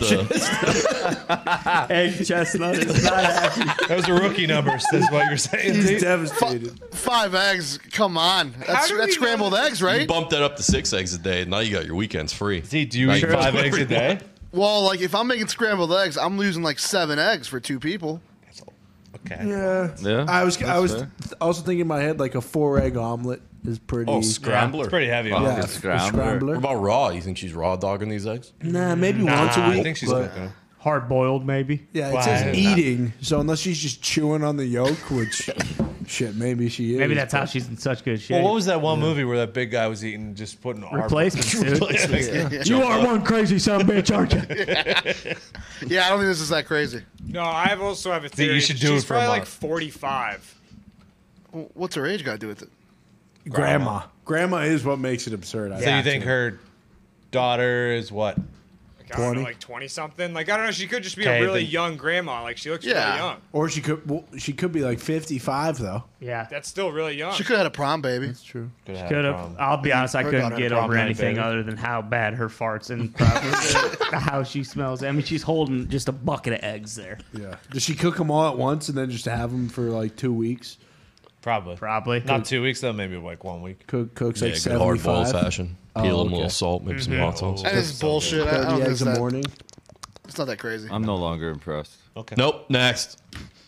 the. Egg Chestnut is not happy. Those are rookie numbers. That's what you're saying. He's Zeke? devastated. Five eggs. Come on. That's, do that's we scrambled know- eggs, You right? bumped that up to six eggs a day. Now you got your weekends free. Zeke, do you Now eat you can five do eggs a whatever you day? want. Well, like if I'm making scrambled eggs, I'm losing like seven eggs for two people. Okay. Yeah. Yeah, I was. I that's was fair. also thinking in my head like a four egg omelet is pretty. Oh, scrambler. It's pretty heavy. Oh, yeah, the a scrambler. scrambler. What about raw? You think she's raw dogging these eggs? Nah, maybe Nah, once a week. I think she's but- cooking. Hard boiled, maybe. Yeah, it Why? says eating. So unless she's just chewing on the yolk, which shit, maybe she is. Maybe that's how but- she's in such good shape. Well, what was that one movie where that big guy was eating, just putting our Replacements, dude. Yeah, You are one crazy son of a bitch, aren't you? yeah, I don't think this is that crazy. no, I also have a theory. you should do She's it for a probably like month. forty-five. Well, what's her age got to do with it? grandma. Grandma is what makes it absurd. I So you think her daughter is what? Like, I don't know, twenty? like twenty something. Like I don't know. She could just be Okay, a really then- young grandma. Like she looks Yeah. really young. Or she could. Well, she could be like fifty-five though. Yeah. That's still really young. She could have had a prom baby. That's true. Could have. Could have. I'll be honest, I Her couldn't daughter get had over prom night, anything baby. other than how bad her farts and probably the- how she smells. I mean, she's holding just a bucket of eggs there. Yeah. Does she cook them all at once and then just have them for like two weeks? Probably. Probably. Not two weeks though. Maybe like one week. Cook cooks Yeah, like good hard boiled seventy-five. fashion. Oh, Peel them, a okay. little salt, maybe some hot sauce. That is bullshit. I, I don't Thirty think eggs it's, a that, morning. it's not that crazy. I'm no longer impressed. Okay. Nope. Next.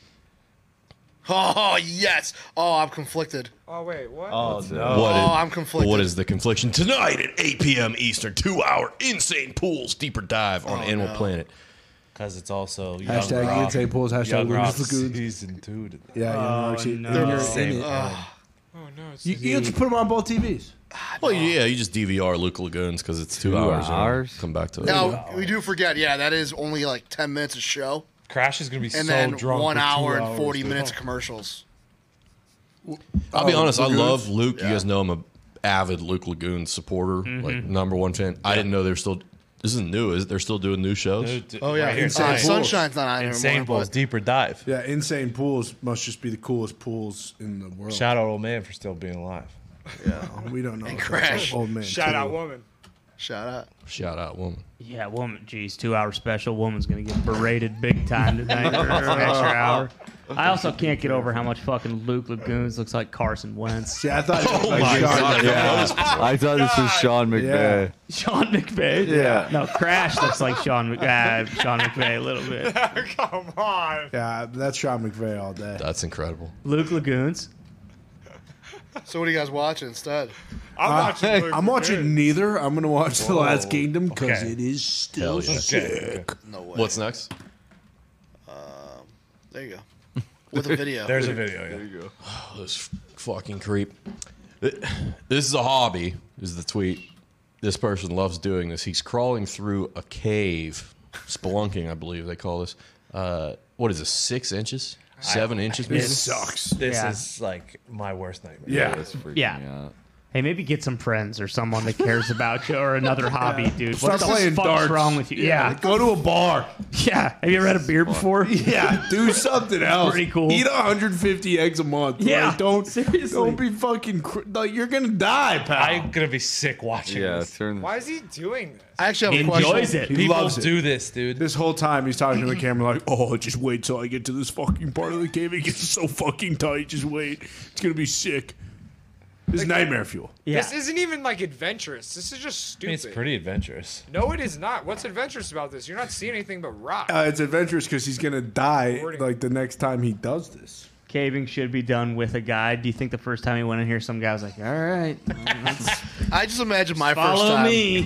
Oh yes. Oh, I'm conflicted. oh wait, what? Oh no. What Oh, is- I'm conflicted. What is the confliction tonight at eight p.m. Eastern? Two-hour insane pools deeper dive on Oh, Animal no. Planet. Because it's also Young Hashtag Rock. insane pools. Hashtag Young Rock Lucas Lagoons. season two. today. Yeah, Oh, yeah. She, no. they're in Same. it. Oh no, it's You, you have to put them on both T Vs. Well, yeah, you just D V R Luke Lagoons because it's two, Two hours. and hours? Come back to it. No, we do forget. Yeah, that is only like ten minutes of show, Crash is gonna be and so then drunk. one for two hour and hours. forty minutes of commercials. I'll be Oh, honest. I Lagoons? love Luke. Yeah. You guys know I'm a avid Luke Lagoon supporter, like number one fan. I didn't know they're still. This is new. Is it? They're still doing new shows? Dude, Oh yeah, right here. Insane. Insane, Sunshine's not on Insane anymore. Bulls but- deeper dive. Yeah, insane pools must just be the coolest pools in the world. Shout out old man for still being alive. We don't know. if that's Crash. Old man. Shout too. out woman. Shout out. Shout out, woman. Yeah, woman. Geez, two-hour special. Woman's gonna get berated big time tonight for an extra hour. I also can't get over how much fucking Luke Lagoons looks like Carson Wentz. See, I thought. Oh like, my Sean- god! Yeah, I thought this was Sean McVay. Sean McVay. Yeah. No, Crash looks like Sean Mc- uh, Sean McVay a little bit. Come on. Yeah, that's Sean McVay all day. That's incredible. Luke Lagoons. So what are you guys watching instead? I'm Uh, watching. Luke I'm watching Lagoon. neither. I'm gonna watch The Last Kingdom because Okay. it is still Hell yeah. sick. No way. What's next? There you go. With a video. There's a video. Yeah. Oh, this fucking creep. This is a hobby. Is the tweet. This person loves doing this. He's crawling through a cave, spelunking, I believe they call this. Uh, what is this? Six inches? Seven inches? Maybe? It sucks. This Yeah. is like my worst nightmare. Yeah. That's freaking Yeah. me out. Hey, maybe get some friends or someone that cares about you or another hobby, dude. Start what the playing fuck's darts. wrong with you? Yeah. Go to a bar. Yeah. Have you ever had a beer before? Yeah, do something else. Pretty cool. Eat one hundred fifty eggs a month. Yeah, Like, don't seriously. don't be fucking. Cr- like, you're gonna die, pal. I'm gonna be sick watching Yeah, this. turn. Why is he doing this? I actually He have a question. enjoys it. He People loves it. do this, dude. This whole time he's talking to the camera like, "Oh, just wait till I get to this fucking part of the cave. It gets so fucking tight. Just wait. It's gonna be sick." This is nightmare fuel. Yeah. This isn't even like adventurous. This is just I stupid. mean, it's pretty adventurous. No, it is not. What's adventurous about this? You're not seeing anything but rock. Uh, it's adventurous because he's gonna die Wording. like the next time he does this. Caving should be done with a guide. Do you think the first time he went in here, some guy was like, "All right, let's I just imagine my first follow time. me"?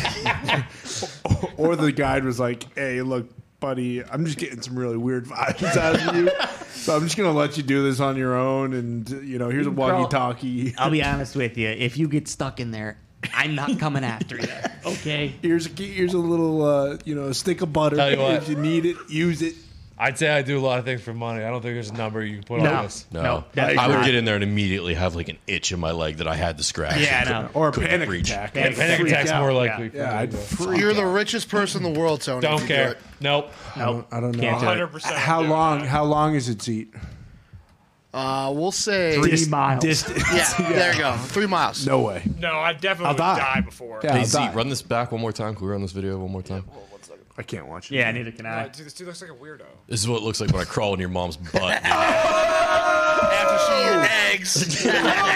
Or the guide was like, "Hey, look, buddy, I'm just getting some really weird vibes out of you, so I'm just gonna let you do this on your own. And you know, here's a walkie-talkie. I'll be honest with you. If you get stuck in there, I'm not coming after you. Okay. Here's a here's a little uh, you know, a stick of butter. Tell you what. If you need it, use it." I'd say I do a lot of things for money. I don't think there's a number you can put No. on this. No, No, I, that's I would not. get in there and immediately have like an itch in my leg that I had to scratch. Yeah, I know. Or a Couldn't panic reach. attack. Panic Panic freak attack's out. more Yeah. likely. Yeah, I'd freak You're the out. richest person in the world, Tony. if Don't you do care. it. Nope. Nope. I don't know. Can't do it. one hundred percent. How do long? that. How long is it, Zeke? Uh, we'll say. Three miles. Distance. Yeah, there you go. Three miles. No way. No, I definitely I'll would die. die before. Yeah, Hey, I'll Z, die. run this back one more time. Can we run this video one more time? I can't watch it. Yeah, neither can Uh, I. dude, this dude looks like a weirdo. This is what it looks like when I crawl in your mom's butt. After she Eggs. All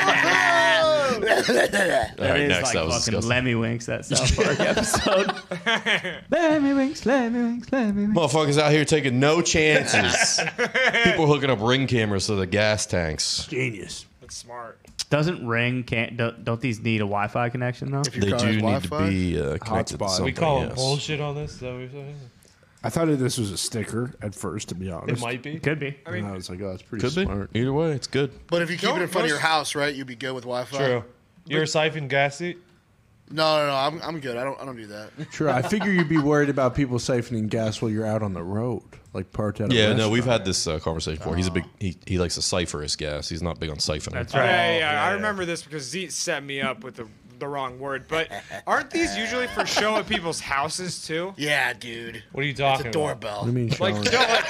That right, is next. like That was fucking disgusting. Lemmy Winks, that South Park episode. Lemmy Winks, Lemmy Winks, Lemmy Winks. Motherfuckers out here taking no chances. People hooking up ring cameras to the gas tanks. Genius. That's smart. Doesn't Ring, can't, don't, don't these need a Wi-Fi connection, though? If your They car do has need Wi-Fi. to be uh, connected to Hotspot. something. We call yes. bullshit on this. Is that what you're saying? I thought this was a sticker at first, to be honest. It might be. Could be. I mean, And I was like, oh, that's pretty Could be. smart. Either way, it's good. But if you keep Don't it in front of most- your house, right, you'd be good with Wi-Fi. True. You're a siphon gas seat? No, no, no. I'm, I'm good. I don't. I don't do that. Sure. I figure you'd be worried about people siphoning gas while you're out on the road, like parked at a Yeah, no, restaurant. we've had this uh, conversation before. He's a big. He, he likes to cipher his gas. He's not big on siphoning. That's yeah, right. yeah, yeah, yeah, I yeah. remember this because Zeke set me up with the the wrong word. But aren't these usually for show at people's houses too? Yeah, dude. What are you It's talking a about? doorbell. What do you mean, Like, Sean? no, like,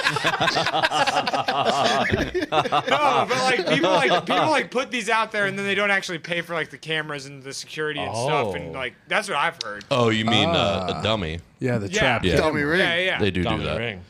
no, but like people like people like put these out there and then they don't actually pay for like the cameras and the security and stuff and Oh. like that's what I've heard. Oh, you mean uh, Ah. a dummy? Yeah, the Yeah. trap. Yeah. Dummy ring. Yeah, yeah. They do Dummy do that. ring.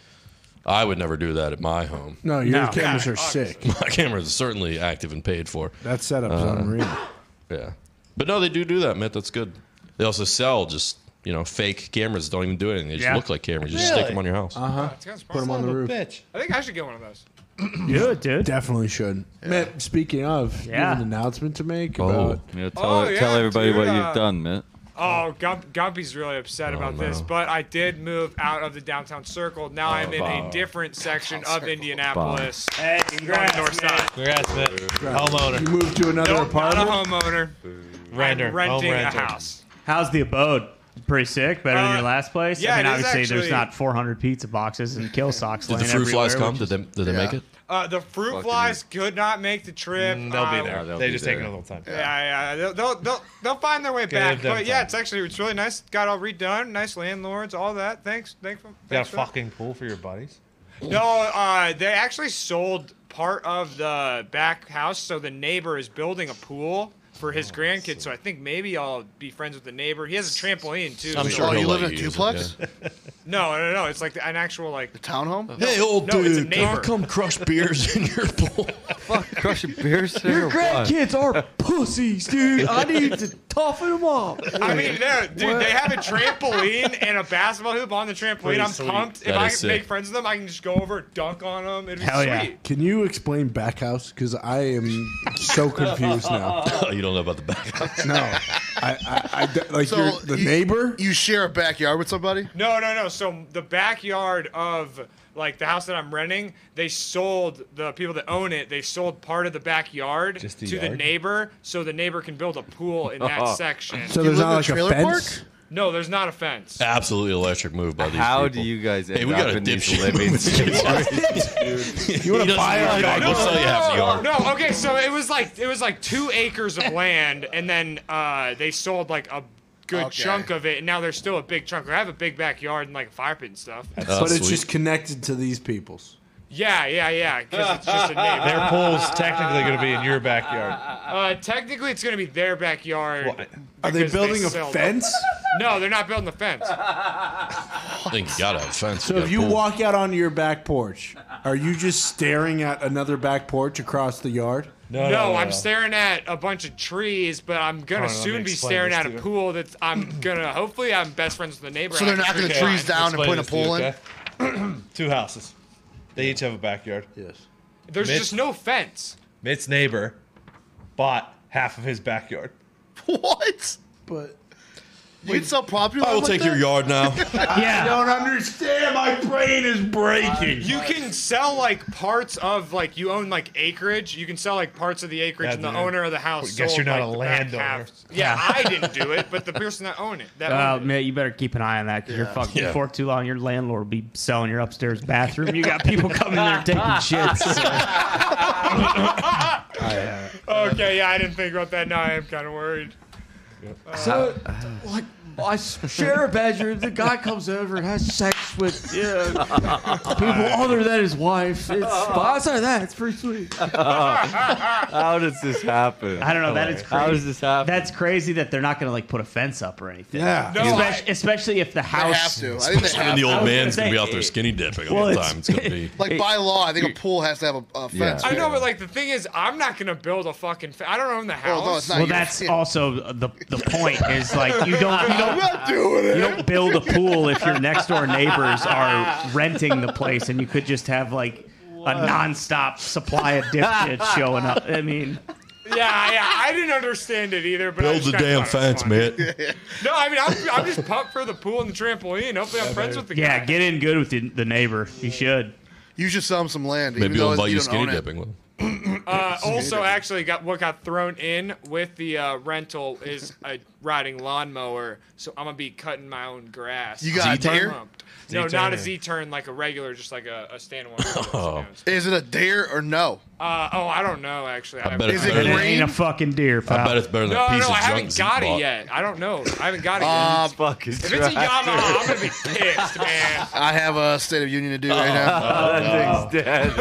I would never do that at my home. No, your No. cameras Yeah, are sick. My camera is certainly active and paid for. That setup's Uh, unreal. Yeah, but no, they do do that, Mitt. That's good. They also sell just you know fake cameras. That don't even do anything. They just Yeah. look like cameras. You just stick Really? them on your house. Uh-huh. That's kinda smart. Put them on the Son of a roof. bitch. I think I should get one of those. Good, dude. Definitely should. Matt, speaking of, you Yeah. have an announcement to make Oh. about. Yeah, tell, Oh, tell yeah, everybody dude, what uh, you've done, Mitt. Oh, Gump, Gumpy's really upset about this, no. but I did move out of the downtown circle. Now I'm in a different section of Indianapolis. Hey, On the north side. Congrats, Mitt. Homeowner. You moved to another Nope, not a apartment. homeowner. Renter. I'm renting Home a renter. house. How's the abode? Pretty sick. Better than Uh, your last place. yeah, I mean, it is obviously, there's actually- not four hundred pizza boxes and kill socks. Did the laying fruit flies everywhere, come? which Did is- they? Did they make Yeah. it? Uh, the fruit Fucking- flies could not make the trip. Mm, They'll be Um, there. they'll they be just there. taking a little time. Yeah, yeah, they'll, they'll they'll they'll find their way back. Give them But yeah, time. it's actually it's really nice. Got all redone. Nice landlords, all that. Thanks, thanks. For, You got thanks a for that. fucking pool for your buddies? No, uh, they actually sold part of the back house, so the neighbor is building a pool for Oh, his grandkids. So I think maybe I'll be friends with the neighbor. He has a trampoline too. I'm so- sure Oh, he'll you live let in a use it, duplex? yeah. No, no, no. It's like an actual like. Townhome? Hey, old No, it's a dude, can I neighbor. come crush beers in your pool? Fuck, crushing beers there. Your or what? grandkids are pussies, dude. I need to toughen them up. I mean, they're- dude, they have a trampoline and a basketball hoop on the trampoline. Pretty I'm sweet. pumped. If That I is can make sick. friends with them, I can just go over, dunk on them. It'd be Hell sweet. yeah. Can you explain Backhouse? Because I am so confused now. You don't know about the back house. No, I, I, I d- like So you're, the you- neighbor. You share a backyard with somebody? No, no, no. So the backyard of like the house that I'm renting, they sold the people that own it. They sold part of the backyard Just the to the yard? neighbor, so the neighbor can build a pool in that section. So You there's live not in a like a trailer fence. park? No, there's not a fence. Absolutely electric move by these How people. do you guys end Hey, we up got a in these dipshit living moving situations? You want to buy a a yard? We'll sell you half the yard. No, okay, so it was like it was like two acres of land, and then uh, they sold like a good Okay. chunk of it, and now there's still a big chunk. I have a big backyard and like a fire pit and stuff. Oh, but it's sweet. just connected to these people's. Yeah, yeah, yeah. Because it's just a neighbor. Their pool's technically going to be in your backyard. Uh, technically, it's going to be their backyard. What? Are they because building a sell- fence? No, they're not building the fence. I think you gotta have a fence. So if you walk out onto your back porch, are you just staring at another back porch across the yard? No, No, no, no, I'm no. staring at a bunch of trees, but I'm gonna Hold on, let me soon be explain staring this at to a you. pool that's I'm gonna hopefully I'm best friends with the neighbor. So they're I can knocking the treat trees mine. down and Explain putting a this to pool you, in? okay? Two houses. They each have a backyard. Yes. There's Mitch- just no fence. Mitt's neighbor bought half of his backyard. What? But You can sell property I will like take that? your yard now. I Yeah. don't understand. My brain is breaking. You can sell like parts of like you own like acreage. You can sell like parts of the acreage, Yeah, and the dude. owner of the house. I guess sold, you're not like, a the back landowner. half. Yeah, I didn't do it, but the person that owned it. That Uh, owned it. man, you better keep an eye on that because you're fucking Yeah. for too long. Your landlord will be selling your upstairs bathroom. You got people coming there taking shits. Okay, yeah, I didn't think about that. Now I am kind of worried. So, like, I share a bedroom. The guy comes over and has sex with yeah, people other than his wife. It's, but outside of that, it's pretty sweet. How does this happen? I don't know. That is crazy. How does this happen? That's crazy that they're not going to like put a fence up or anything. Yeah. No, especially, especially if the They have house. to. I think they And have the to. old was man's gonna gonna be say- out there skinny dipping Well, all the it's- time. It's gonna be. Like by law, I think a pool has to have a, a fence. I know, right? but like the thing is, I'm not gonna build a fucking. Fa- I don't own the house. Well, no, it's not Well, your- that's yeah. also the the point is like you don't you I'm don't not doing it. you don't build a pool if your next door neighbors are renting the place and you could just have like a nonstop supply of dipshits showing up. I mean, Yeah, yeah, I didn't understand it either. But I Build just the kinda damn thought it was fence, funny. man. No, I mean I'm, I'm just pumped for the pool and the trampoline. Hopefully, I'm friends with the yeah, guy. get in good with the, the neighbor. You should. You should sell him some land. Maybe even he'll though invite you don't skinny own it. dipping with him. Uh, also, actually, got what got thrown in with the uh, rental is a riding lawnmower. So I'm gonna be cutting my own grass. You got a I'm deer? pumped. No, Z-turn not a or- Z-turn, like a regular, just like a, a stand-one. Oh. Is it a dare or no? Uh, oh, I don't know actually. I bet Is it's it better It than, green? ain't a fucking deer, I pal. bet it's better than No, that no, piece no, of I junk haven't Zeke got it bought. yet. I don't know. I haven't got it Uh, yet. fucking If it's a Yamaha, I'm gonna be pissed, man. I have a State of Union to do right now. that thing's dead.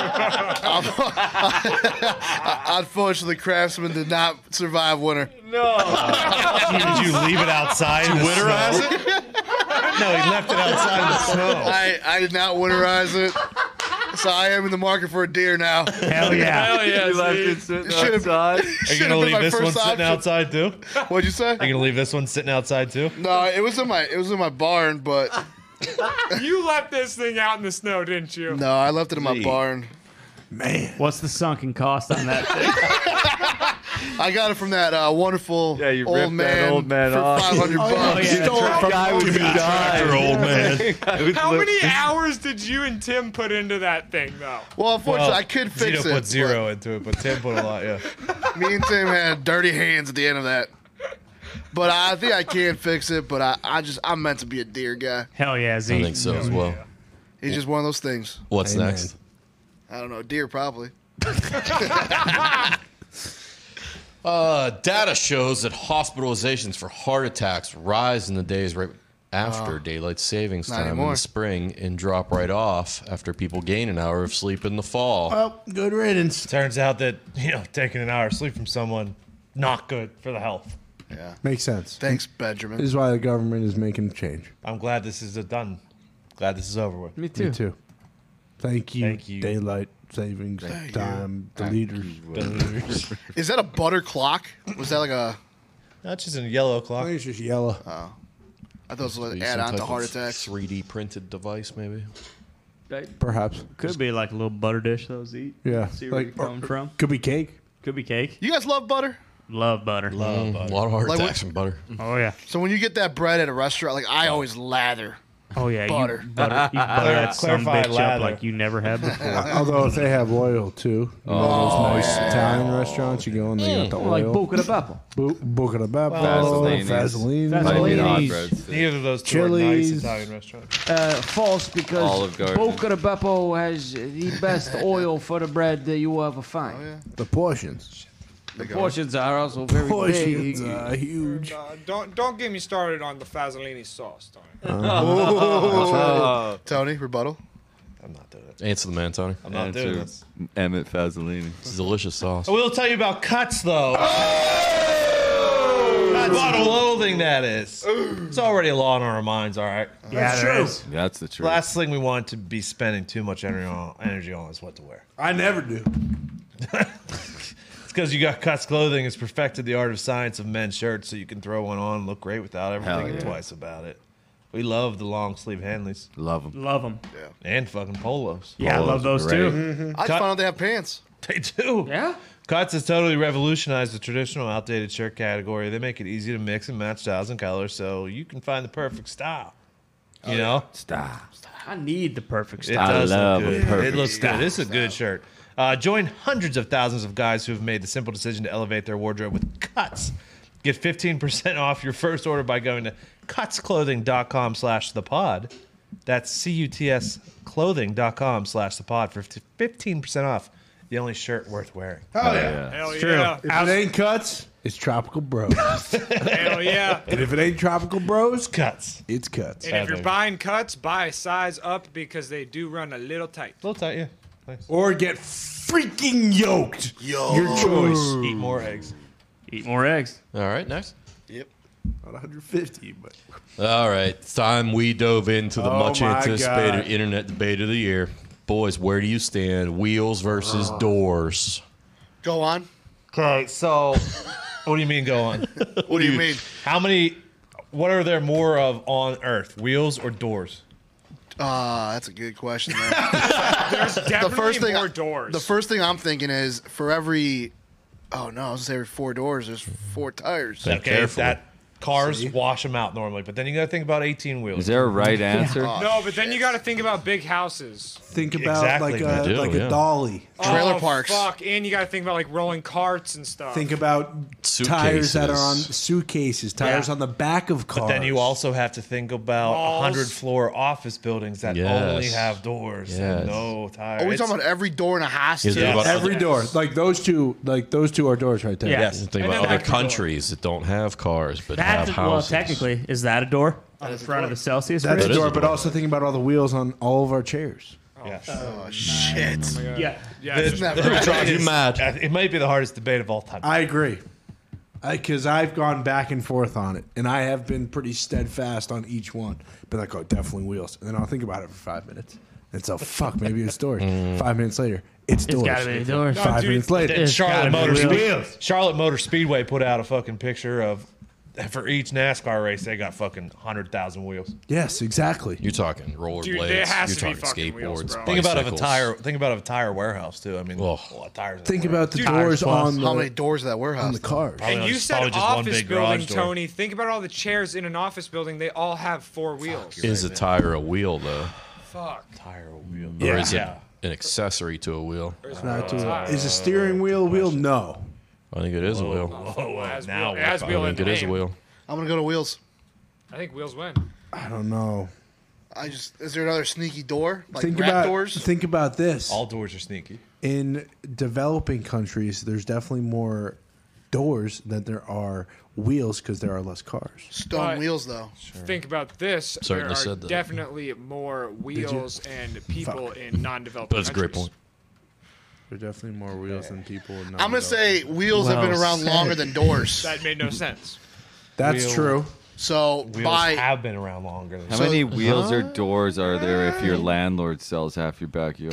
Unfortunately, Craftsman did not survive winter. Did you leave it outside? in the Winterize snow? it? No, he left it outside in the snow. I, I did not winterize it. So I am in the market for a deer now. Hell yeah. Hell yeah, you left see? it sitting Should've- outside. Are you Should've gonna been leave my this one first sitting option. outside too? What'd you say? Are you gonna leave this one sitting outside too? No, it was in my it was in my barn, but You left this thing out in the snow, didn't you? no, I left it in my Gee. barn. Man. What's the sunken cost on that thing? I got it from that uh, wonderful Yeah, you old ripped man, that old man for off. five hundred Oh, yeah, bucks. you stole it from guy was Tractor, old man. How many hours did you and Tim put into that thing, though? Well, unfortunately, I could fix Zito it. put zero into it, but Tim put a lot. Yeah. but Me and Tim had dirty hands at the end of that. But I think I can fix it. But I, I just I'm meant to be a deer guy. Hell yeah, Z. I think so as well. It's just one of those things. What's Amen. next? I don't know, deer probably. Uh, data shows that hospitalizations for heart attacks rise in the days right after daylight savings not time in anymore. the spring and drop right off after people gain an hour of sleep in the fall. Well, good riddance. Turns out that you know taking an hour of sleep from someone not good for the health. Yeah. Makes sense. Thanks, This Benjamin. is why the government is making a change. I'm glad this is done. Glad this is over with. Me too. Me too. Thank you, Thank you. daylight savings time, the leaders. Is that a butter clock? Was that like a? Not just a yellow I clock. think it's just yellow. I thought it was an Maybe add some on to type heart of attacks. three D printed device, maybe. Perhaps. Could be like a little butter dish those eat. Yeah. See where Like, you're coming from. Could be cake. Could be cake. You guys love butter? Love butter. Love Mm, butter. a lot of heart Like attacks from butter. Oh yeah. So when you get that bread at a restaurant, like I always lather. Oh yeah. Butter. You butter. You butter that some Clarified bitch lather. up like you never have before. Although if they have oil too, you know those nice Italian restaurants, you go and they got the Like oil. Boca de Beppo. Bu- Buca de Beppo, Vaselinis. Vaseline, Vaseline. Might Hot need breads. hot breads. Neither of those two are nice Chili's. Italian restaurants. Uh, false, because Olive Garden. Boca de Beppo has the best oil for the bread that you will ever find. Oh, yeah. the portions. The portions are also very Portions big. are huge. Uh, don't don't get me started on the Fasolini sauce, Tony. Oh. Tony, rebuttal. I'm not doing it. Answer the man, Tony. I'm not doing Answer this. Emmett Fazzolini. It's delicious sauce. I will tell you about Cuts, though. What clothing that is. It's already a lot on our minds, all right? Yeah, there is. That's the truth. Last thing we want to be spending too much energy on, energy on is what to wear. I never do. It's because you got Cuts Clothing has perfected the art of science of men's shirts so you can throw one on and look great without ever Hell thinking yeah. twice about it. We love the long sleeve Henleys Love them. Love them. and fucking polos. Yeah, I love those Great. too. I just found out they have pants. They do. Yeah. Cuts has totally revolutionized the traditional outdated shirt category. They make it easy to mix and match styles and colors so you can find the perfect style. You know? Stop. I need the perfect It style. does love look a good. perfect It looks style. good. It's a good shirt. Uh, join hundreds of thousands of guys who have made the simple decision to elevate their wardrobe with Cuts. Get fifteen percent off your first order by going to cutsclothing.com slash the pod. That's C-U-T-S clothing.com slash the pod for fifteen percent off. The only shirt worth wearing. Hell yeah. Yeah. Hell True. yeah. If it ain't Cuts, it's Tropical Bros. Hell yeah. And if it ain't Tropical Bros, Cuts. it's Cuts. And if you're baby. buying Cuts, buy a size up because they do run a little tight. A little tight, yeah. Nice. Or get freaking yoked. Yo. Your choice. Eat more eggs. Eat more eggs. All right, next. Yep. Not one hundred fifty, but All right, it's time we dove into the Oh much my anticipated God. internet debate of the year. Boys, where do you stand? Wheels versus doors. Go on. Okay, so what do you mean go on? What do you mean? How many, what are there more of on Earth, wheels or doors? Uh, that's a good question. Man. There's definitely first thing more I- doors. The first thing I'm thinking is for every, oh no, I was gonna say every four doors, there's four tires. Think Okay, carefully. that cars wash them out normally, but then you got to think about eighteen wheels. Is there a right answer? no, but then you got to think about big houses. think about Exactly. like I a do, like yeah. a dolly. Trailer oh, parks. Fuck, and you got to think about like rolling carts and stuff. Think about tires that are on Suitcases. suitcases, tires Yeah. on the back of cars. But then you also have to think about Malls. one hundred floor office buildings that Yes. only have doors Yes. and no tires. Are we It's- talking about every door in a house Is too? it about every other- door, like those two, like those two are doors right there. Yeah. Yes. Think And about then other that could go- countries that don't have cars but That's have well, houses. technically, is that a door on the is a front door. of the Celsius? That's That a bridge? is door, a but door. also think about all the wheels on all of our chairs. Yes. Oh shit! Yeah. yeah, It's- just- Never. it drive you is- mad. It might be the hardest debate of all time. I agree, because I've gone back and forth on it, and I have been pretty steadfast on each one. But like, oh, definitely wheels, and then I'll think about it for five minutes. And so, fuck, maybe it's doors. Five minutes later, it's doors. It's gotta be doors. No, Five dude, minutes later, And It's Charlotte gotta be Motor wheels. Charlotte Motor Speedway put out a fucking picture of for each NASCAR race they got fucking hundred thousand wheels. yes, exactly. You're talking rollerblades. there has You're to be talking fucking wheels, skateboards. bro. Think about a bicycles. tire. Think about a tire warehouse too. I mean, Oh. a lot of tires. in Think that about the Dude, doors plus. on the, How many doors of that warehouse? on the cars. Probably and not- you it's said probably just one office big building, garage door. Tony. Think about all the chairs in an office building. They all have four wheels. Is a tire a wheel though, Fuck. tire wheel. or is it Yeah. an accessory to a wheel? Not to- is a steering wheel a wheel? No. I think it is a wheel. Oh, It has now wheel- it has I wheel in think the it is a name. wheel. I'm gonna go to wheels. I think wheels win. I don't know. I just is there another sneaky door like think rat about doors? think about this. all doors are sneaky. In developing countries, there's definitely more doors than there are wheels because there are less cars. Stone But- wheels though. Think about this. Certainly there are said that. definitely more wheels and people in non-developed But it's a great countries. point. There are definitely more wheels than people. In I'm gonna say wheels have been Well around said. longer than doors. That made no sense. that's wheel- true. So Wheels by have been around longer. Than How So- many wheels or doors are there if your landlord sells half your backyard?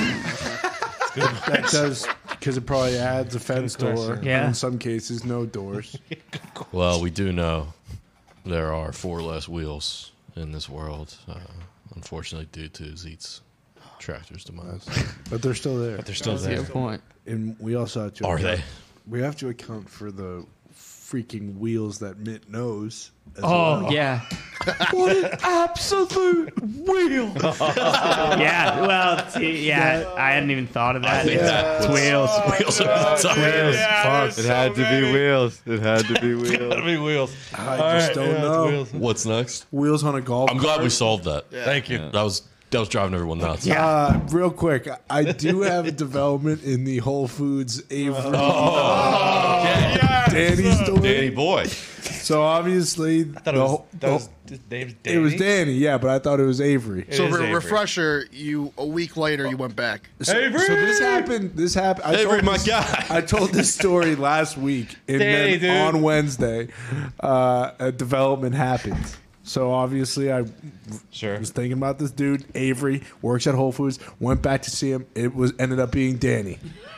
That does because it probably adds a fence Good door. question. Yeah. And in some cases, no doors. Well, we do know there are four less wheels in this world, uh, unfortunately, due to Zeet's tractor's demise. But they're still there. But they're still That's there. your point. And we also have to Are account- they? We have to account for the freaking wheels that Mitt knows. As Oh well. yeah. What an absolute wheel. yeah. Well, see, yeah. I hadn't even thought of that. It's wheels. Wheels are the tires. Yeah, It had to be wheels. It had to be Gotta wheels. be wheels. I just don't know. What's next? Wheels on a golf I'm glad cart. we solved that. Thank you. That was That was driving everyone nuts. Uh, real quick, I do have a development in the Whole Foods Avery Oh, Danny story. Danny boy. So obviously, I thought it the was, whole- that the- was his name's Danny. it was Danny, yeah, but I thought it was Avery. It So is re- Avery. refresher, you a week later you went back. So, Avery! so this happened. This happened. I Avery, told my this, guy. I told this story last week, and Danny, then dude. on Wednesday, uh, a development happened. So obviously, I Sure. was thinking about this dude. Avery works at Whole Foods. Went back to see him. It was ended up being Danny.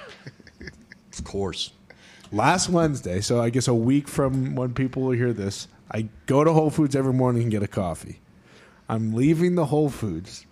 Of course. Last Wednesday, so I guess a week from when people will hear this, I go to Whole Foods every morning and get a coffee. I'm leaving the Whole Foods.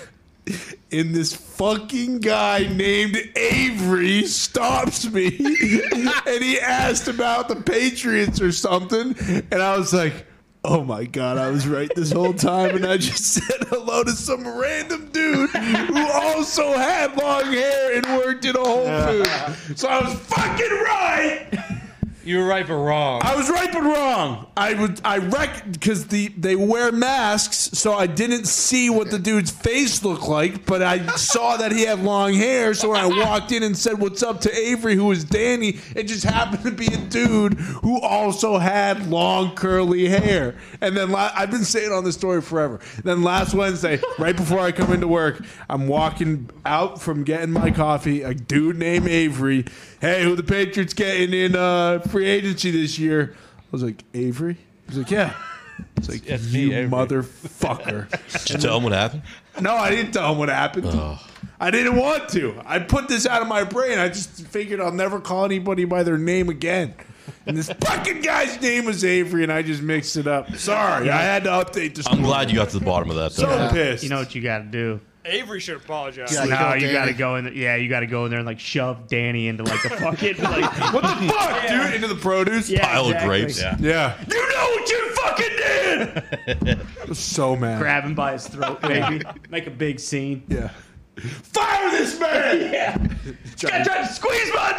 And this fucking guy named Avery stops me and he asked about the Patriots or something. And I was like, oh my God, I was right this whole time. And I just said hello to some random dude who also had long hair and worked in a Whole Foods. So I was fucking right. You were right but wrong. I was right but wrong. I would I rec because the they wear masks, so I didn't see what the dude's face looked like, but I saw that he had long hair. So when I walked in and said what's up to Avery, who was Danny, it just happened to be a dude who also had long curly hair. And then la- I've been saying on this story forever. Then last Wednesday, right before I come into work, I'm walking out from getting my coffee. A dude named Avery. Hey, who the Patriots getting in uh, free agency this year? I was like, Avery? He's like, yeah. It's like, It's me, you Avery. motherfucker. Did you tell him what happened? No, I didn't tell him what happened. I didn't want to. I put this out of my brain. I just figured I'll never call anybody by their name again. And this fucking guy's name was Avery, and I just mixed it up. Sorry, I had to update this. I'm glad you got to the bottom of that, though. So pissed. You know what you got to do? Avery should apologize. Yeah, No, kill you Danny. got to go in. There, yeah, you got to go in there and like shove Danny into like a fucking like What the fuck, dude? Into the produce? yeah, Pile of exactly. grapes. Yeah. Yeah. You know what you fucking did? I was so mad. Grab him by his throat, baby. Make a big scene. Yeah. Fire this man! Yeah. This guy tried to squeeze my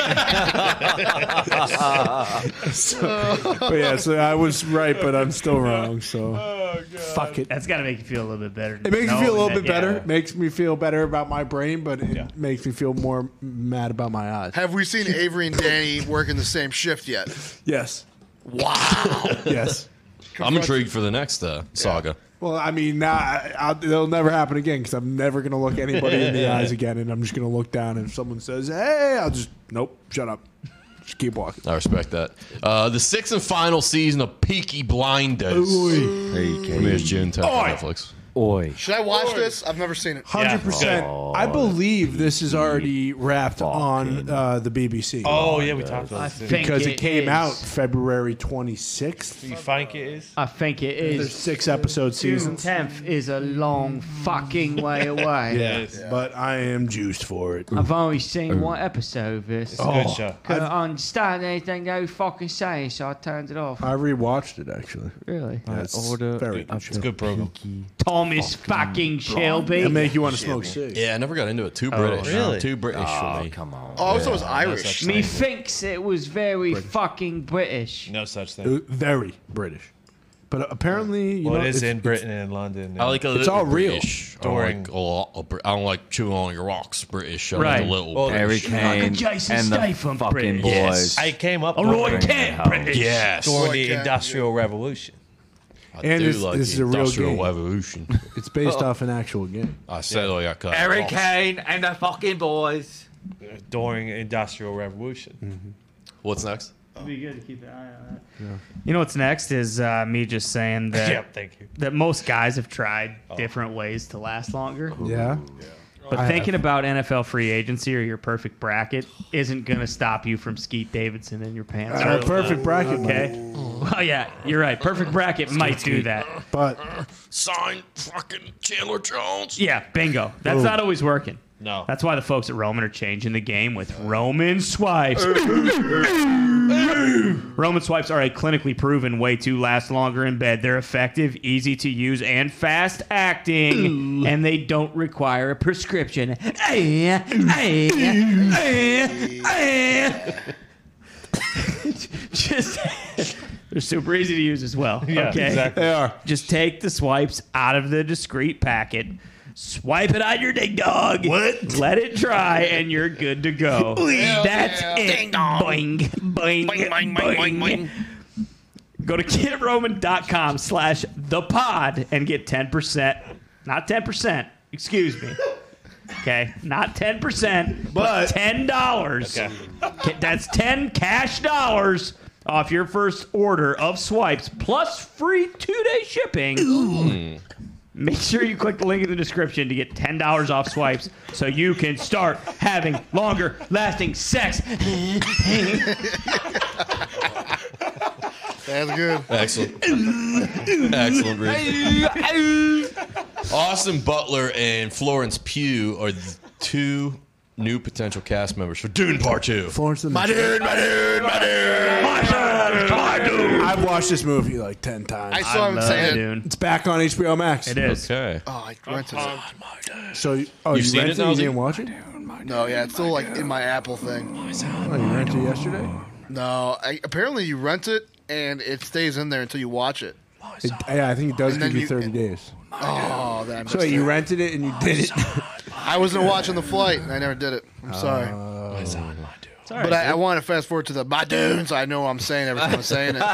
dick. But yeah, so I was right, but I'm still wrong. So fuck it. That's got to make you feel a little bit better. It makes me feel a little knowing bit that, better. yeah. It makes me feel better about my brain, but it Yeah. makes me feel more mad about my eyes. Have we seen Avery and Danny working the same shift yet? Yes. Wow. Yes. I'm intrigued for the next uh, saga. Well, I mean, nah, I, I, it'll never happen again because I'm never gonna look anybody in the eyes again, and I'm just gonna look down. And if someone says, "Hey," I'll just nope, shut up, just keep walking. I respect that. Uh, the sixth and final season of Peaky Blinders premieres June tenth on Netflix. Oi. Should I watch this? I've never seen it. Hundred percent. I believe this is already wrapped on uh, the B B C. Oh, yeah, we talked about this. think because it, it came is. out February twenty-sixth. You think it is? I think it There's is. six episode June seasons. tenth is a long fucking way away. Yeah, but I am juiced for it. I've only seen one episode of this. It's a good show. Couldn't understand anything they were fucking saying, so I turned it off. I rewatched it actually. Really? Yeah, it's order very a good. It's a good program. Thomas fucking Shelby. It make you want to smoke cigs. Yeah, I never got into it. Too British. really? Too British for me. Come on. Oh, so it was Irish. Me thinks it was very fucking British. No such Uh, thing. Very British. But apparently, you Well, know, it is it's- in Britain and London. I like a It's little all real. British. I During- don't like a lot of Brit- I don't like chewing on your rocks. British. I Right. like a little. Well, Harry British. Kane Like a Jason and the Statham fucking British. boys. Yes. I came up A Roy during, Kent British. Yes. during Roy the Kent, Industrial Revolution. I And do this- like this the is a real Industrial game. Revolution. It's based off an actual game. I said I got cut. Harry off. Kane and the fucking boys. During Industrial Revolution. What's next? It'd be good to keep an eye on that. You know what's next is uh, me just saying that Yeah, thank you. that most guys have tried different ways to last longer. Yeah. But I thinking about N F L free agency or your perfect bracket isn't going to stop you from Skeet Davidson in your pants. Uh, perfect bracket, Okay. Well, yeah, you're right. Perfect bracket might do that. But Sign fucking Chandler Jones. Yeah, bingo. That's Boom. not always working. No. That's why the folks at Roman are changing the game with Roman swipes. Roman swipes are a clinically proven way to last longer in bed. They're effective, easy to use, and fast acting, and they don't require a prescription. Just they're super easy to use as well. Yeah, okay, exactly. they are. just take the swipes out of the discrete packet. Swipe it on your ding dong. What? Let it dry, and you're good to go. That's yeah. it. Ding dong. Boing, boing, boing, boing, boing, boing. Go to kitroman.com slash the pod and get ten percent. Not ten percent. Excuse me. Okay, not ten percent, but ten dollars. Okay. That's ten cash dollars off your first order of swipes plus free two-day shipping. Ooh. Make sure you click the link in the description to get ten dollars off swipes so you can start having longer lasting sex. That's good. Excellent. Excellent, Rick. Austin Butler and Florence Pugh are the two new potential cast members for Dune Part Two. Florence and My dude, my dude, my dude. My son, my dude. I've watched this movie like ten times. I still haven't seen it. Dune. It's back on H B O Max. It is. Okay. Oh, I rented it. So, you- oh, You've you seen rented it it? now, You Zeke? didn't watch it? No, yeah, it's still like in my Apple thing. Oh, you rented it yesterday? No, I, apparently you rent it and it stays in there until you watch it. It, yeah, I think it does And give then you you- thirty days. Oh, that. So wait, you rented it and you did it. I wasn't watching the flight and I never did it. I'm sorry. It's all right, But I, I want to fast forward to the my dude, so I know what I'm saying every time I'm saying it.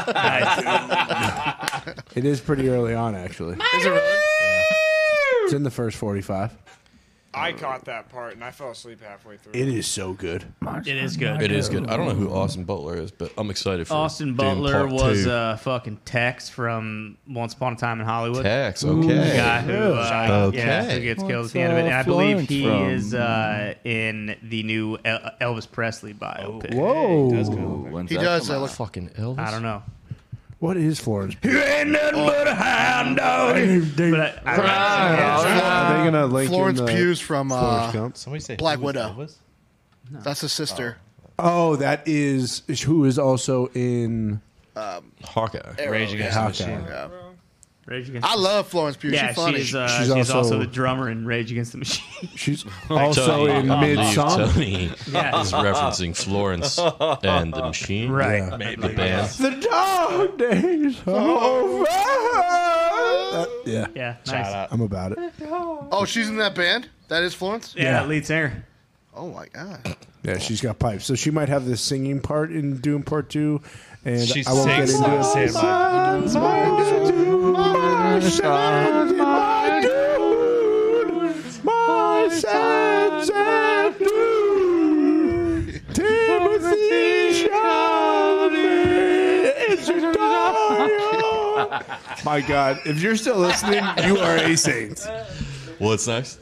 It is pretty early on, actually. Is it really? It's in the first forty-five. I caught that part and I fell asleep halfway through. It is so good. It is good. It is good. I don't know who Austin Butler is, but I'm excited for Austin Dune Butler Part was Two. uh, fucking Tex from Once Upon a Time in Hollywood. Tex, The okay. guy who, uh, Okay. yeah, who gets killed at What's, the end of it. uh, And I believe Florence he from? is uh, in the new El- Elvis Presley biopic. Whoa. Ooh, when's He that does. come I out? look. Fucking Elvis. I don't know. What is Florence? You ain't nothing but a hound dog. But I, I, Are they gonna link Florence in the Pugh's from Forrest uh, Gump? Somebody say Black who was Widow. Elvis? That's his sister. Oh, that is who is also in Hawkeye. Rage Against the Hawkeye. Machine. Yeah. Rage Against I love Florence Pugh. Yeah, She's funny. she's, uh, She's she's, also, also- the drummer in Rage Against the Machine. She's also in Tony, Midsummer. Tony Yeah. is referencing Florence and the Machine. Right. Yeah. The band. The dark days are over. That- yeah, Yeah, nice. Shout out. I'm about it. Oh, she's in that band. That is Florence. Yeah, lead singer. Oh my god. Yeah, she's got pipes, so she might have the singing part in Doom Part Two, and She I won't get sings into it. Saved by- My sons, my dude, my sons and dude, Timothy Chalamet, it's your daughter. My God, if you're still listening, you are a saint. What's next?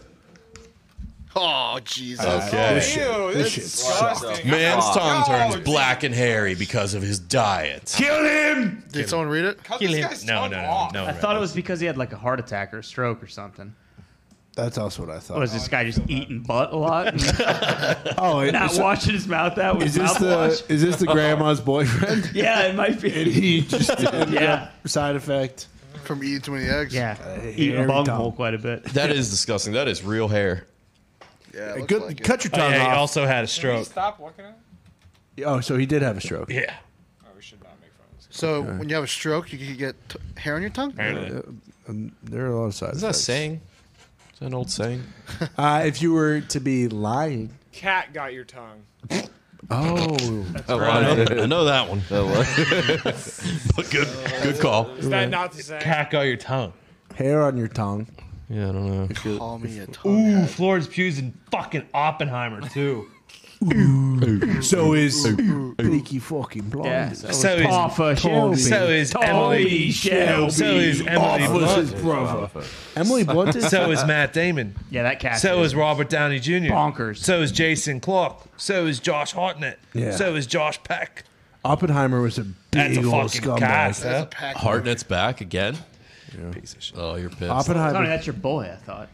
Oh Jesus. Okay. This shit, Ew, this that's shit sucks. disgusting. Man's tongue turns Oh, black and hairy because of his diet. Kill him! Did someone read it? Cut Kill this him. guy's No, tongue no, no, off. no. I thought it was because he had like a heart attack or a stroke or something. That's also what I thought. Or was this guy just eating butt a lot and Oh, it, not is, washing his mouth out with is this mouthwash? the is this the grandma's boyfriend? Yeah, it might And be. he just did Yeah. side effect. From eating too many eggs. Yeah, hairy eating bunghole tongue. quite a bit. That is disgusting. That is real hair. Yeah. it looks Good, like it. cut your Oh, tongue yeah, he off. also had a Can we stroke. stop looking at it? Oh, so he did have a stroke. Yeah. Oh, we should not make fun of this. So when you have a stroke, you can get t- hair on your tongue. Apparently. Um, there are a lot of side Is that a effects. saying? Is that an old saying? Uh, if you were to be lying. Cat got your tongue. Oh, Oh, I was know, I it? know that one. That was- But good, good call. Is that not the same? Cat got your tongue. hair on your tongue. Yeah, I don't know. Call me a tongue. Ooh, Florence Pugh's in fucking Oppenheimer too. So is Peaky fucking Blondie. Yeah, So is Papa Shelby. so is Tommy Emily. Shelby. So is Emily Off was his Blunt. brother. Emily Blunt is So is Matt Damon. Yeah, that cat. So is Robert Downey Junior Bonkers. So is Jason Clarke. So is Josh Hartnett. Yeah. So is Josh Peck. Oppenheimer was a That's big a old fucking scumbag. cast. That's Huh? a pack. Hartnett's back again. Piece of shit. Oh, you're pissed. Tony, Oppenheimer. that's your boy, I thought.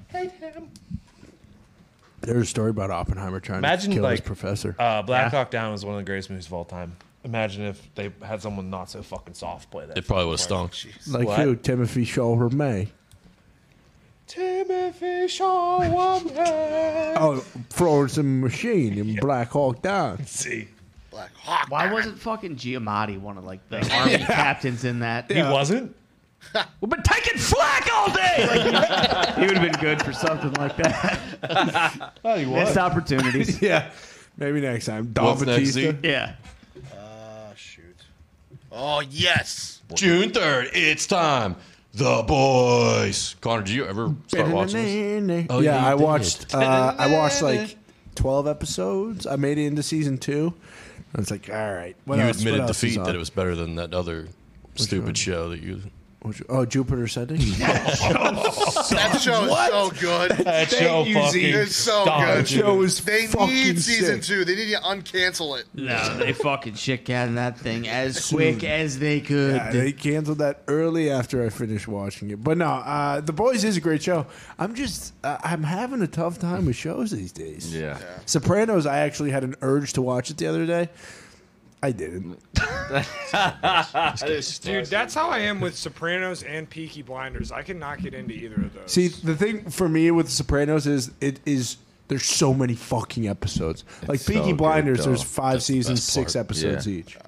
There's a story about Oppenheimer trying Imagine, to kill his like, professor. Uh, Black Yeah. Hawk Down is one of the greatest movies of all time. Imagine if they had someone not so fucking soft play that. It probably would have stunk. like what? who? Timothy Chalamet. Timothy Chalamet. Oh, Florence and the Machine in Black Hawk Down. See, Black Hawk. Why wasn't fucking Giamatti one of like the army captains in that? he wasn't. We've been taking flack all day. Like, he would have been good for something like that. Oh, you Missed opportunities. Yeah, maybe next time. Don What's next, Batista. Z? Yeah. Oh, shoot. Oh, yes. June third, it's time. The Boys. Connor, did you ever start watching this? Oh, yeah, yeah, you I did. watched. Uh, I watched like twelve episodes. I made it into season two. I was like, all right. What You else? What admitted else is defeat on? that it was better than that other stupid one? show that you. Which- Oh, Jupiter Ascending. That show is so good. That show you, fucking Z. It's so stunk, good. That show is They fucking need season sick. two. They need to uncancel it. No, they fucking shit canned that thing as quick as they could. Yeah, they canceled that early after I finished watching it. But no, uh, The Boys is a great show. I'm just, uh, I'm having a tough time with shows these days. Yeah. Sopranos, I actually had an urge to watch it the other day. I didn't. Dude, that's how I am with Sopranos and Peaky Blinders. I cannot get into either of those. See, the thing for me with The Sopranos is it is there's so many fucking episodes. Like It's so Peaky good, Blinders, though. there's five That's the seasons, best six part. episodes Yeah. each.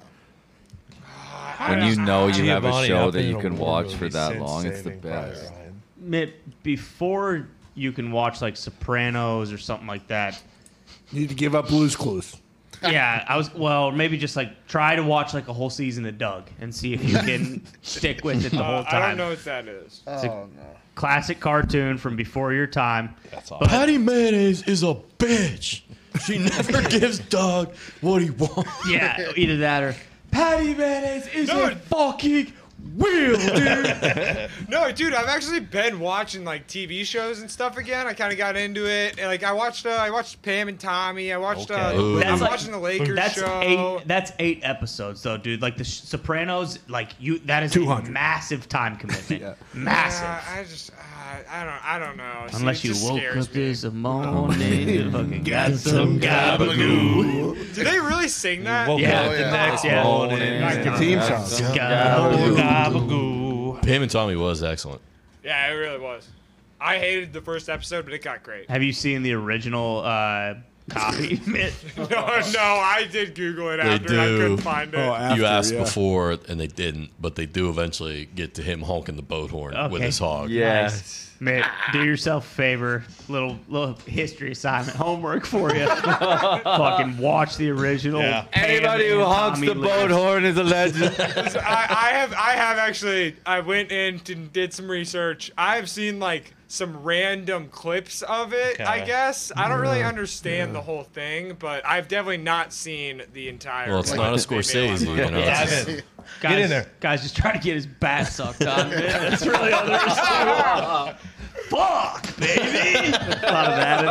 When you know you have a Giovanni show up that in you a can war watch for movie that since long, it's the Saving Private best. Ryan. Mitt, before you can watch like Sopranos or something like that. You need to give up Blue's Clues. Yeah, I was well, maybe just like try to watch like a whole season of Doug and see if you can stick with it the whole Uh, time. I don't know what that is. It's a classic cartoon from before your time. That's all. But- Patty Mayonnaise is a bitch. She never gives Doug what he wants. Yeah, either that or Patty Mayonnaise is No, a fucking wheel, dude. No, dude, I've actually been watching like T V shows and stuff again. I kind of got into it. And, like I watched, uh, I watched Pam and Tommy. I watched. Uh, Okay. Ooh. I'm That's like- watching the Lakers that's show. eight. That's eight episodes, though, dude. Like the Sopranos, like you, that is a two hundred. massive time commitment. Yeah. Massive. Yeah, I just, uh, I don't, I don't know. See, Unless it you just woke scares up me. this morning and fucking got some gabagoo. Do they really sing that? Woke Yeah. up Oh, the yeah. next Yeah. morning. Like The theme song. Gabagoo. Gabagoo. Pam and Tommy was excellent. Yeah, it really was. I hated the first episode, but it got great. Have you seen the original uh, copy? Mitt? No, no, I did Google it They after, and I do. couldn't find it. Oh, after, you asked yeah. before, and they didn't, but they do eventually get to him honking the boat horn with Okay. his hog. Yes. Mitt, do yourself a favor. Little little history assignment homework for you. Fucking watch the original. Yeah. Pam Anybody who and honks Tommy the boat Lee. horn is a legend. I, I have I have actually I went in and did some research. I've seen like some random clips of it, I Okay. guess. I don't really understand the whole thing, but I've definitely not seen the entire Well, it's thing not a that they made Scorsese, online. you know. Yeah. It's- Dive in. Guys, Get in there. Guys just trying to get his bat sucked on. Man. That's really all there is to it. Fuck, baby. A lot of that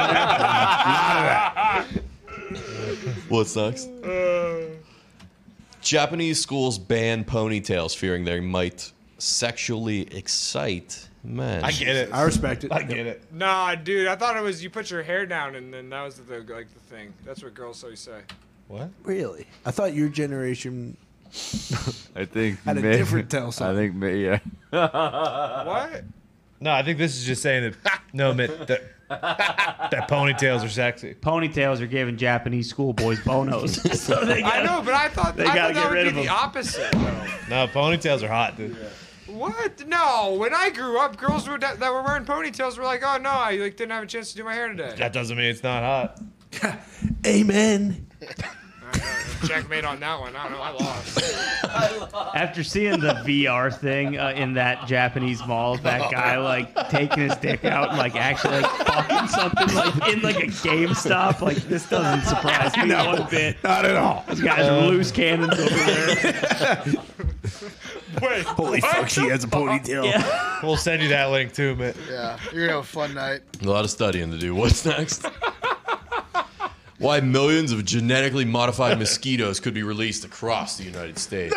in there. What's next? Japanese schools ban ponytails, fearing they might sexually excite men. I get it. I respect it. I get it. Nah, dude, I thought it was you put your hair down and then that was the like the thing. That's what girls always say. What? Really? I thought your generation I think had a may- different tell I sign. think may- yeah. What? No, I think this is just saying that. No, admit that that ponytails are sexy. Ponytails are giving Japanese schoolboys bonos. so they I got, know, but I thought They I gotta thought get that would rid be of the them. opposite. Though. No, ponytails are hot, dude. What? No. When I grew up, girls were that, that were wearing ponytails were like, "Oh no, I like didn't have a chance to do my hair today." That doesn't mean it's not hot. Amen. Checkmate on that one. I don't know. I lost. After seeing the V R thing uh, in that Japanese mall, that guy like taking his dick out and like actually like fucking something like in like a GameStop, like this doesn't surprise me one bit. Not at all. These guys are loose cannons over there. Wait. Holy fuck, she has a ponytail. Yeah. We'll send you that link too, man. Yeah, you're gonna have a fun night. A lot of studying to do. What's next? Why millions of genetically modified mosquitoes could be released across the United States.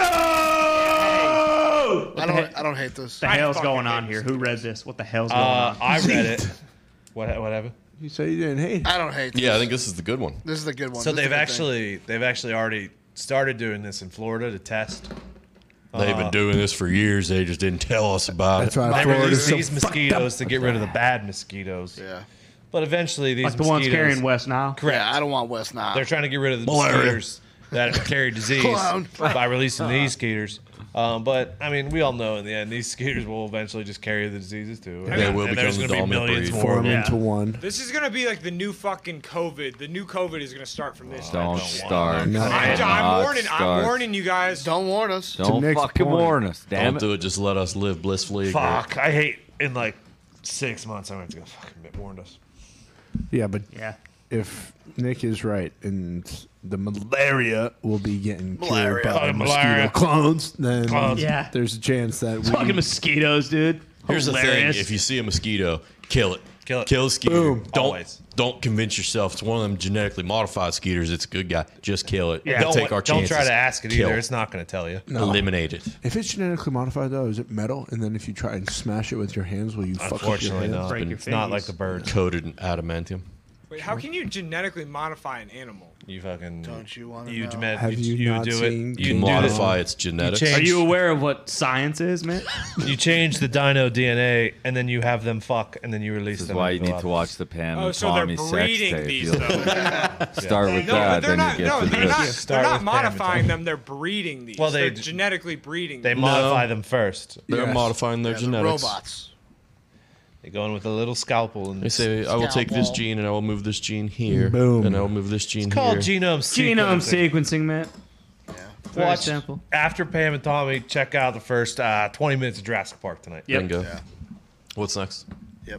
I don't. I don't hate this. What the hell's fucking going on hate here? Who read this? What the hell's going Uh, on? I read it. What? Whatever. You say you didn't hate it. I don't hate this. Yeah, I think this is the good one. This is the good one. So This is they've the good actually they've actually already started doing this in Florida to test. They've been doing this for years. They just didn't tell us about That's it. why They Florida's released so these fucked up. mosquitoes to get rid of the bad mosquitoes. thing. Yeah. But eventually these Like the ones mosquitoes, carrying West Nile. correct. Yeah, I don't want West Nile. They're trying to get rid of the Malaria. mosquitoes that carry disease Clown. by releasing these skeeters. Um, but I mean, we all know in the end, these skeeters will eventually just carry the diseases too. They will and become there's the gonna be dominant millions breed. more. Form Yeah. into one. This is gonna be like the new fucking COVID. The new COVID is gonna start from this. Don't time. start. No. I'm, Do I'm not warning. I'm start. warning you guys. Don't warn us. Don't Nick's fucking point. warn us. Damn Don't it. do it. Just let us live blissfully. Fuck, I hate in like six months. I'm going to go fucking bit warned us. Yeah, but Yeah. if Nick is right and the malaria will be getting cured Malaria. by the Fucking mosquito malaria. clones, then Clones. Yeah. there's a chance that we Fucking mosquitoes, dude. Here's the Hilarious. thing: if you see a mosquito, kill it. Kill it. Kill a skeeter. Boom. Don't Always. don't convince yourself it's one of them genetically modified skeeters. It's a good guy. Just kill it. Yeah. Don't Don't, take our don't chances. try to ask it Kill. either. It's not going to tell you. Eliminate it. If it's genetically modified, though, is it metal? And then if you try and smash it with your hands, will you fuck up your Unfortunately, hands? no. Break your It's not fingers. like the bird. Coated in adamantium. Wait, how can you genetically modify an animal? You fucking. Don't you wanna You, know? genet- Have you you, not do seen it. You You can do modify this. its genetics. change- Are you aware of what science is, man? You change the dino D N A, and then you have them fuck, and then you release This is them. why and you go need out. to watch the Pam Oh, and so they're Tommy sex breeding tape. these You'll though. start with No, that, but they're then not. you get No, to they're this. not. Start They're not with Pam and modifying Tommy. them. They're breeding these. Well, they- they're genetically breeding. They these. modify them first. They're Yes. modifying their Yeah, the genetics. robots. They go in with a little scalpel and They say, I will take this Scalpel. gene and I will move this gene here. Boom. And I will move this gene it's called here. genome Genome sequencing. sequencing, man. Very Watch simple. after Pam and Tommy. Check out the first uh, twenty minutes of Jurassic Park tonight. Yep. Bingo. Yeah. What's next? Yep.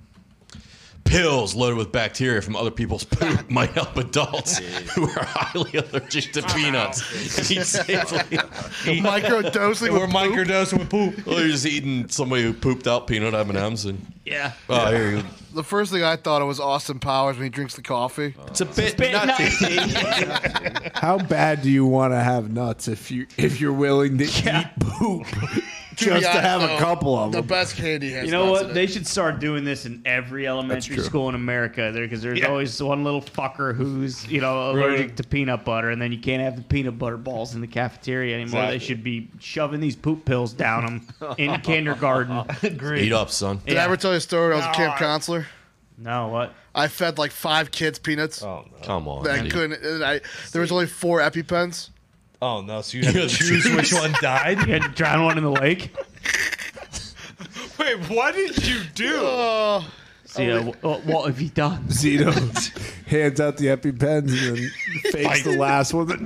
Pills loaded with bacteria from other people's poop might help adults who are highly allergic to peanuts eat safely. Micro dosing. We're microdosing with poop. Well, you're just eating somebody who pooped out peanut M and M's and Yeah. oh, here you go. The first thing I thought of was Austin Powers when he drinks the coffee. It's a bit Bit nutty. nutty. How bad do you want to have nuts if you if you're willing to eat poop just Yeah, to have a no, couple of The them? best candy has You know nuts in what? it. They should start doing this in every elementary true. school in America, there, because there's Yeah. always one little fucker who's you know allergic to peanut butter, and then you can't have the peanut butter balls in the cafeteria anymore. Exactly. They should be shoving these poop pills down them in kindergarten. Eat up, son. Did Yeah. I ever tell you a story when I was a No, camp I- counselor? No, what? I fed like five kids peanuts. Oh no! Come on. that I dude. couldn't. And I, there was only four EpiPens. Oh no! So you had to choose which one died. You had to drown one in the lake. Wait, what did you do? Oh, See, uh, what, what have you done? Zeno hands out the EpiPens and then fakes the last one.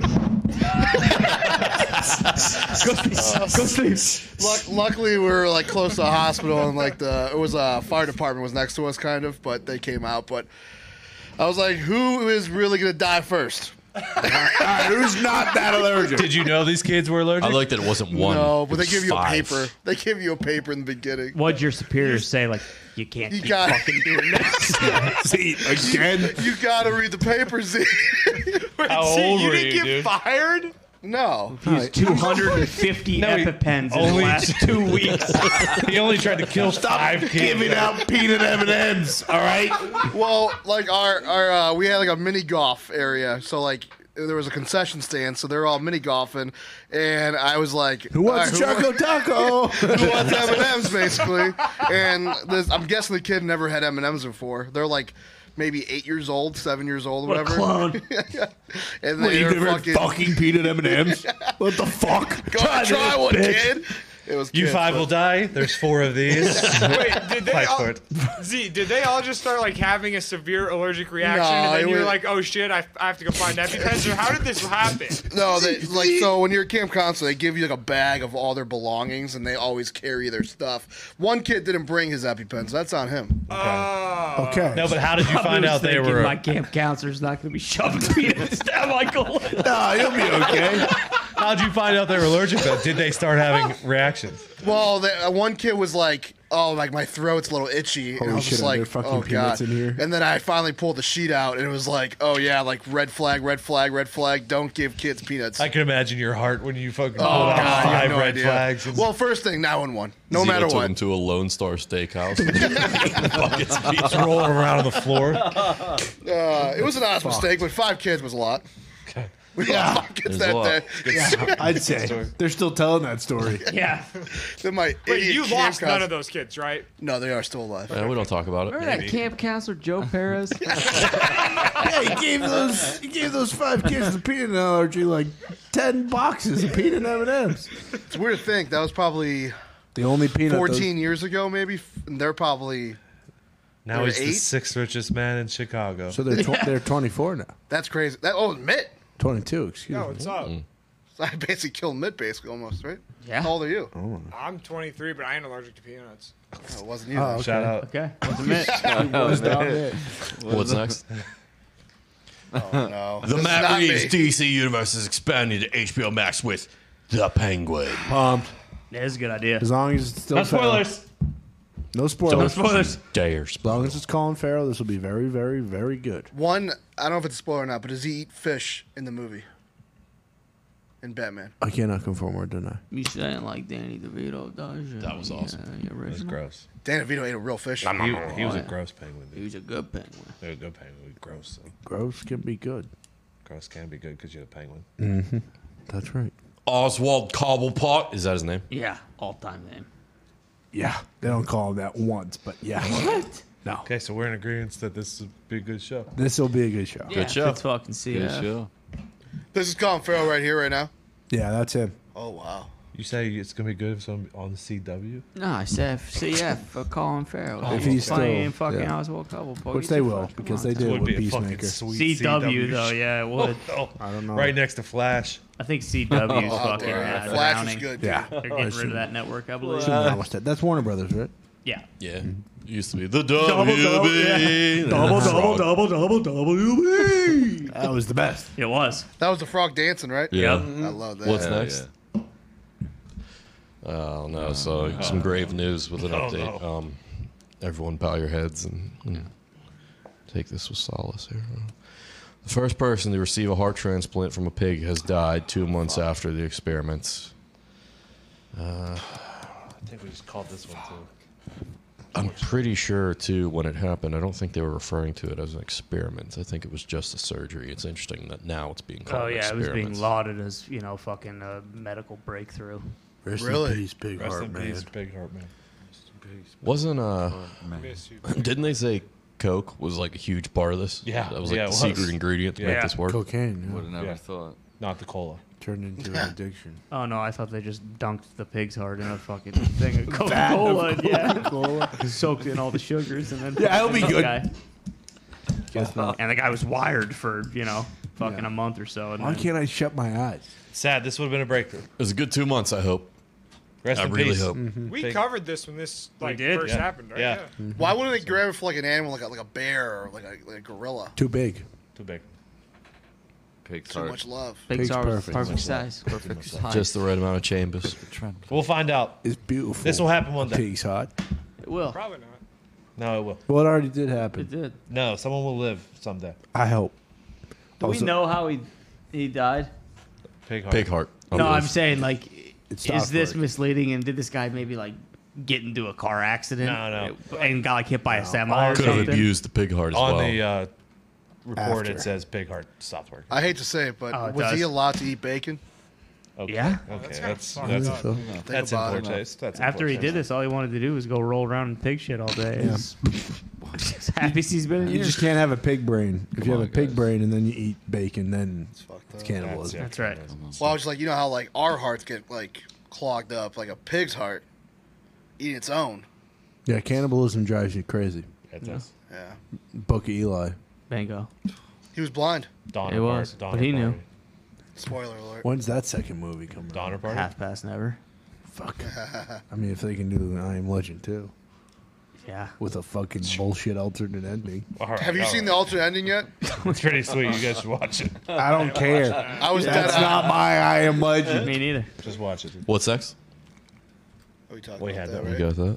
Go sleep. luck, luckily we were like close to a hospital and like the it was a fire department was next to us kind of, but they came out. But I was like, who is really gonna die first? Who's not that allergic? Did you know these kids were allergic? I like that it wasn't one. no, it but they was give you a five. paper. They give you a paper in the beginning. What'd your superiors say? Like, you can't You keep got- fucking doing this. See, again? You gotta read the paper, Z. Wait, How see, old you were didn't you, get dude? fired? No. Used two hundred fifty No, he- EpiPens in the only- last two weeks. he only tried to kill five kids. Giving out peanut M and M's, all right? Well, like our our uh, we had like a mini golf area, so like there was a concession stand, so they're all mini golfing, and I was like, Who wants a "All right, Choco Taco? who wants M and M's basically? And this, I'm guessing the kid never had M and M's before. They're like maybe eight years old, seven years old, What a whatever. clone. And What, they you were never had fucking, fucking peanut M and M's? What the fuck? go try, try one, bitch. kid. It was You kids, five but- will die. There's four of these. Wait, did they Fight all, for it. Z, did they all just start like having a severe allergic reaction, No, and then it you're was- like, oh shit, I, I have to go find EpiPens? Or how did this happen? No, they, like so when you're at camp counselor, they give you like a bag of all their belongings, and they always carry their stuff. One kid didn't bring his EpiPens. That's on him. Oh. Okay. No, but how did you I find was out they thinking were? my camp counselor's not going to be shoving peanuts down my gullet. No, you'll be okay. How did you find out they were allergic? Though, did they start having reactions? Well, the, uh, one kid was like, "Oh, like my throat's a little itchy," and Holy I was shit, just are like, there fucking "Oh peanuts god!" in here? And then I finally pulled the sheet out, and it was like, "Oh yeah, like red flag, red flag, red flag. Don't give kids peanuts." I can imagine your heart when you fucking oh pulled out god, you have five no red idea. flags. And Well, first thing, nine one one. No Zeno matter took him what. to a Lone Star Steakhouse. Buckets of beef. rolling around on the floor. Uh, it was an honest mistake, but five kids was a lot. Yeah, There's that a lot. day. Yeah, I'd say they're still telling that story. Yeah. They're my Wait, idiot you camp lost none counselor- of those kids, right? No, they are still alive. Yeah, we don't talk about it. Remember that camp counselor Joe Perez? Yeah, he gave those he gave those five kids the peanut allergy like ten boxes of peanut M and M's. It's weird to think that was probably The only peanut. fourteen years ago, maybe. And they're probably Now They're he's the eight? sixth richest man in Chicago. Those, so they're tw- they're twenty-four now. that's crazy. That oh, Mitt. twenty-two. Excuse Yo, me. what's up? I basically killed Mitt, basically almost, right? Yeah. How old are you? I'm twenty-three, but I ain't allergic to peanuts. Oh, it wasn't you. Oh, though. okay. Shout out. Okay. What's a minute? What's down there? What's next? Oh, no. The This is Matt not Reeves me. D C universe is expanding to H B O Max with The Penguin. Pumped. Yeah, it's a good idea. As long as it's still No Farrell. spoilers. No spoilers. No spoilers. Dares. As long as it's Colin Farrell, this will be very, very, very good. One, I don't know if it's a spoiler or not, but does he eat fish in the movie? In Batman. I cannot confirm or deny. You saying like Danny DeVito does? you That was know, awesome. yeah, the That was original? gross. Dan DeVito ate a real fish. He, he was Oh, a yeah. gross penguin. He Dude. was a good penguin. He was a good penguin. Gross. Though. Gross can be good. Gross can be good because you're a penguin. That's right. Oswald Cobblepot. Is that his name? Yeah, all time name. Yeah. They don't call him that once, but yeah. What? No. Okay, so we're in agreement that this would be a good show. This will be a good show. Yeah, show. Let's fucking see Good it. show. This is Colin Farrell right here, right now. Yeah, that's him. Oh, wow. You say it's gonna be good if I'm on the C W? No, I said C F for Colin Farrell. If he's still- playing fucking yeah. Oswald Cobblepot. Which Get they your will, fucking because mind they did Would with be a fucking Peacemaker. sweet C W C though, yeah, it would. Oh, I don't know. right next to Flash. I think C W's Oh, fucking dude. uh, Flash drowning. is good. Yeah. They're getting rid of that network, I believe. Shouldn't know what's that. That's Warner Brothers, right? Yeah. Yeah. Used to be the Double, W B. double, yeah. Double, That's double, wrong. double, double, W B. That was the best. It was. That was the frog dancing, right? Yeah. I love that. What's Hell next? Oh no! So some grave news with an update. Um, everyone, bow your heads and, and take this with solace here. The first person to receive a heart transplant from a pig has died two months after the experiments. I think we just called this one too. I'm pretty sure too when it happened. I don't think they were referring to it as an experiment. I think it was just a surgery. It's interesting that now it's being called. Oh yeah, it was being experiments. lauded as, you know, fucking a medical breakthrough. Rest Really? in peace, Big Rest Heart in Man. peace, Big Heart Man. Wasn't uh? Miss you. Didn't they say Coke was like a huge part of this? Yeah, that was like yeah, the it was. secret ingredient to Yeah. make this work. Cocaine. Yeah. Would have never Yeah. thought. Not the cola. Turned into an addiction. Oh no, I thought they just dunked the pig's heart in a fucking thing of Coca Cola. Yeah, soaked in all the sugars and then Yeah, it'll be the good. Guy. Guess not. And the guy was wired for, you know, fucking Yeah. a month or so. And Why then- can't I shut my eyes? Sad. This would have been a breakthrough. It was a good two months. I hope. Rest I in really peace. hope. We Big- covered this when this like did? first Yeah. happened, right? Yeah. Why wouldn't they grab it for like an animal, like a, like a bear or like a, like a gorilla? Too big. Too big. Pig's Too heart. much love. Big Pig's size, perfect. perfect size, perfect size. Just the right amount of chambers. Trend. We'll find out. It's beautiful. This will happen one day. Pig's hot. it will. Probably not. No, it will. Well, it already did happen. It did. No, someone will live someday. I hope. Do we Also- know how he he died? Pig heart. Pig heart. No, I'm saying like, It's is this Stockford. misleading? And did this guy maybe like get into a car accident? No, no. And got like hit by a semi or Could have something? abused the pig heart as On well. the uh, report, After. it says pig heart stopped working. I hate to say it, but Oh, it was he does. allowed to eat bacon? Okay. Yeah. Okay. That's That's kinda that's fucked So, up. Think that's in about poor it. taste. That's in After poor he taste. did this, all he wanted to do was go roll around in pig shit all day. He's just happy he's been in you here. just can't have a pig brain. If you have on, a pig guys. brain and then you eat bacon, then It's fucked it's up. cannibalism. That's right. Well, I was just like, you know how like our hearts get like clogged up, like a pig's heart eating its own. Yeah, cannibalism drives you crazy. It does. Yeah. Book of Eli. Bingo. He was blind. Donner It was, Party. but he knew. Party. Spoiler alert. When's that second movie coming out? Donner Party. Half past never. Fuck. I mean, if they can do I Am Legend too, Yeah. with a fucking bullshit alternate ending. All right, Have you all seen the right. alternate ending yet? It's pretty sweet. You guys should watch it. I don't care. I was dead. That's not my I Am Legend. Me neither. Just watch it. What's next? Oh, we talked We about had that, that. You right? got that?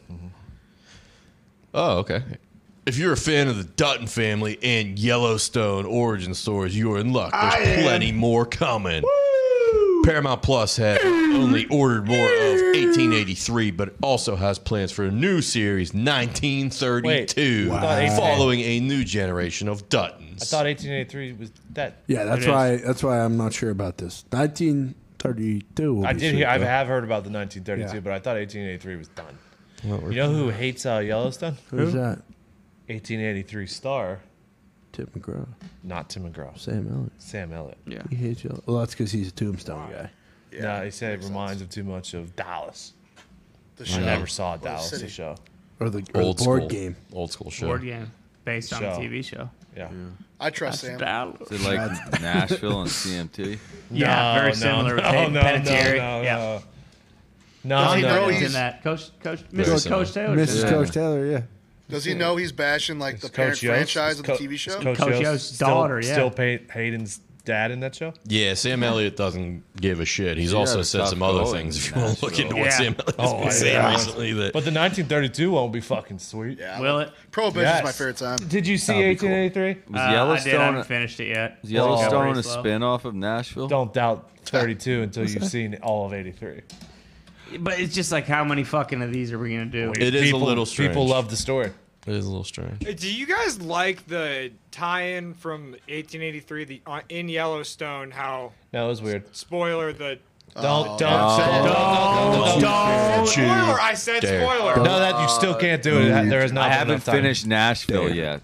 Oh, okay. If you're a fan of the Dutton family and Yellowstone origin stories, you're in luck. There's plenty more coming. Paramount Plus had only ordered more of eighteen eighty-three, but also has plans for a new series, nineteen thirty-two, Wait, I thought following a new generation of Duttons. I thought eighteen eighty-three was that. Yeah, that's It is. why. That's why I'm not sure about this. nineteen thirty-two. will I be did sweet, hear. I though. have heard about the nineteen thirty-two, Yeah. but I thought eighteen eighty-three was done. You know who hates uh, Yellowstone? Who's that? eighteen eighty-three star, Tim McGraw, not Tim McGraw. Sam Elliott. Sam Elliott. Yeah. He hates you. Well, that's because he's a Tombstone guy. no, he said it reminds him too much of Dallas. The I show. never saw Or the Dallas, the city. show. Or the, or Old the board school. game. Old school show. Board game based on a Show. T V show. Yeah. I trust Sam. Dallas. Is it like Nashville and C M T? Yeah, No, very no, similar with no, Hayden no, Panettiere. no, no, yeah. no. No, Does he no, know no. He's he's- in that. Coach, Coach, Very Missus similar. Coach Taylor. Missus Yeah. Coach Taylor, yeah. Does he know he's bashing like the Is parent Coach Yost- franchise of the Co- T V show? is Coach, Coach Yost Yost's still, daughter, yeah. Still pay Hayden's dad in that show? Yeah, Sam Elliott doesn't give a shit. He's Yeah, also it's said tough some other going things. If in you want to look Nashville. into what Yeah. Sam Elliott's Oh, been I- saying yeah. recently, that But the nineteen thirty-two won't be fucking sweet. Yeah, Will it? Prohibition's Yes. my favorite time. Did you see That'd be eighteen eighty-three? Was Uh, I did. I Yellowstone, haven't finished it yet. was Yellowstone Got a pretty slow. spin-off of Nashville? Don't doubt thirty-two until you've seen all of eighty-three. But it's just like, how many fucking of these are we gonna do? It is a People- little strange. People love the story. it is a little strange. Hey, do you guys like the tie-in from eighteen eighty-three, the uh, in Yellowstone? How That was weird. spoiler the Don't, don't, Oh. say don't, don't, don't, spoiler. I said dare. spoiler. No, that you still can't do it. There is not I been haven't enough time. finished Nashville yet.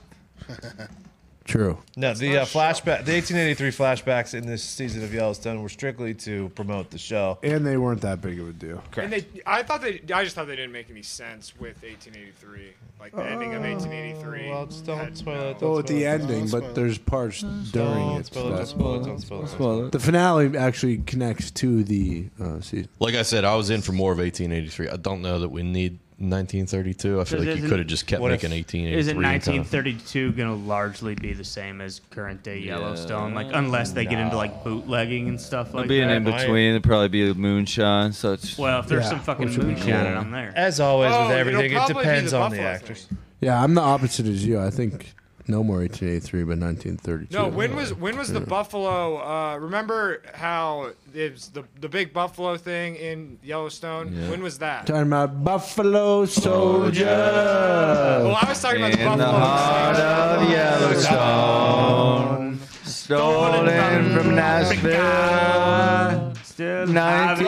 True. No, the uh, flashback, the eighteen eighty-three flashbacks in this season of Yellowstone were strictly to promote the show. And they weren't that big of a deal. And they, I thought they, I just thought they didn't make any sense with eighteen eighty-three, like the ending of eighteen eighty-three. Well, just don't had spoil no- it. Don't Well, at spoil the it. ending, spoil but it. there's parts during Don't it. spoil it. Don't that- spoil it. Don't spoil it. Don't spoil it. The finale actually connects to the uh, season. Like I said, I was in for more of eighteen eighty-three. I don't know that we need nineteen thirty-two. I feel Does like you isn't- could have just kept what if- making eighteen eighty-three. Isn't and kinda- nineteen thirty-two gonna largely be the same as current day Yellowstone? Like, unless they get into like bootlegging and stuff like It'll be an that. in between. It'll probably be moonshine, such. Well, if there's Yeah, some fucking which would be moonshine, cool. I'm there. As always Oh, with everything, it'll it probably be depends the on the Buffalo actors. thing. Yeah, I'm the opposite as you. I think no more eighteen eighty-three, but nineteen thirty-two. No, when was when was the Buffalo? Uh, remember how it was the the big Buffalo thing in Yellowstone? Yeah. When was that? Talking about Buffalo Soldier. Well, I was talking about the In the Buffalo. heart of Yellowstone, stolen from Nashville, Still nineteen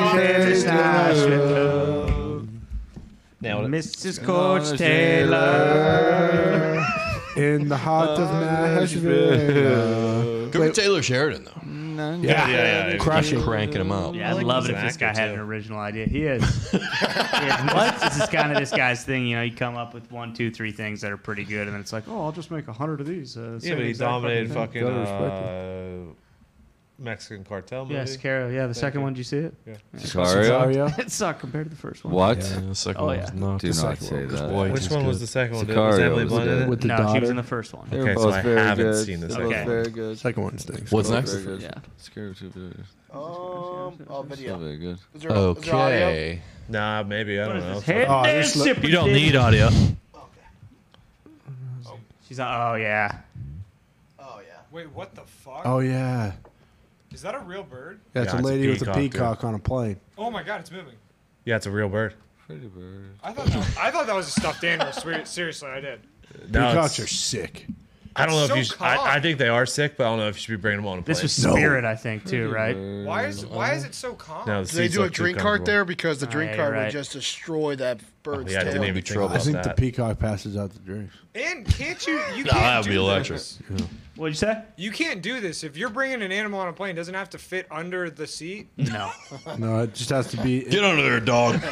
Nashville. Nailed it. Missus Coach Taylor. In the heart of Nashville. Good for Taylor Sheridan, though. Yeah, yeah, yeah. Crushing. Cranking him out. Yeah, I'd like love he's it if an this guy actor, had too. an original idea. He is. He is. What? This is kind of this guy's thing. You know, you come up with one, two, three things that are pretty good, and then it's like, oh, I'll just make a hundred of these. Uh, Yeah, same but he exact dominated thing. fucking Gotta respect uh, Mexican cartel movie. Yeah, Sicario. Yeah, the second one. Did you see it? Sicario. Mario. It sucked compared to the first one. What? Yeah, the second Oh, one yeah. was not. Do the not second say one was that. white. Which It's one was good. the second one? Sicario Was Emily was Blunt in good. it? With the No, daughter. she was in the first one. They're Okay, so both I very haven't good. seen the They're second both one. very good. Second one stinks. What's Both next? very good. Yeah. Sicario two very good. Um, oh, Still video. very good. Is there, is there audio? Okay. Nah, maybe. I don't know. Head Oh, down, this look- sip You don't it. need audio. She's like, oh yeah. Oh yeah. Wait, what the fuck? Oh yeah, Is that a real bird? yeah. It's Yeah, a it's a lady with a peacock, dude. peacock on a plane. Oh my god, it's moving. Yeah, it's a real bird. Pretty bird. I thought that, I thought that was a stuffed animal. Swear- Seriously, I did. No, Peacocks it's- are sick. I don't know so if you. Should, calm. I, I think they are sick, but I don't know if you should be bringing them on a plane. This was No. Spirit, I think, too, right? Why is why is it so calm? No, the Do they seats do a look too drink cart comfortable. there? Because the drink yeah, cart you're would right. just destroy that bird's Oh, yeah, I tail. didn't even think trouble. I about think the that. peacock passes out the drinks. And can't you? You No, can't that would do be electric. this. What'd you say? You can't do this. If you're bringing an animal on a plane, it doesn't have to fit under the seat. No. No, it just has to be. Get under there, dog.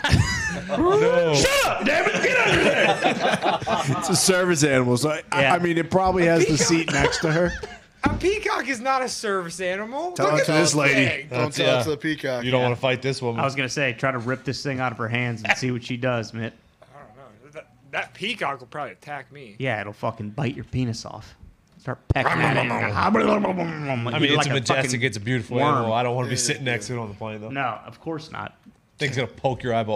It's a service animal, so I, Yeah. I mean, it probably has the seat next to her. A peacock is not a service animal. Tell Look it at to this that lady. thing. Don't That's- tell yeah. it to the peacock. You don't want to fight this woman. I was going to say, try to rip this thing out of her hands and see what she does, Mitt. I don't know. That, that peacock will probably attack me. Yeah, it'll fucking bite your penis off. Start pecking at it. I mean, it's a majestic, it's a beautiful worm. animal. I don't want to be sitting next to it on the plane, though. No, of course not. Thing's going to poke your eyeballs out.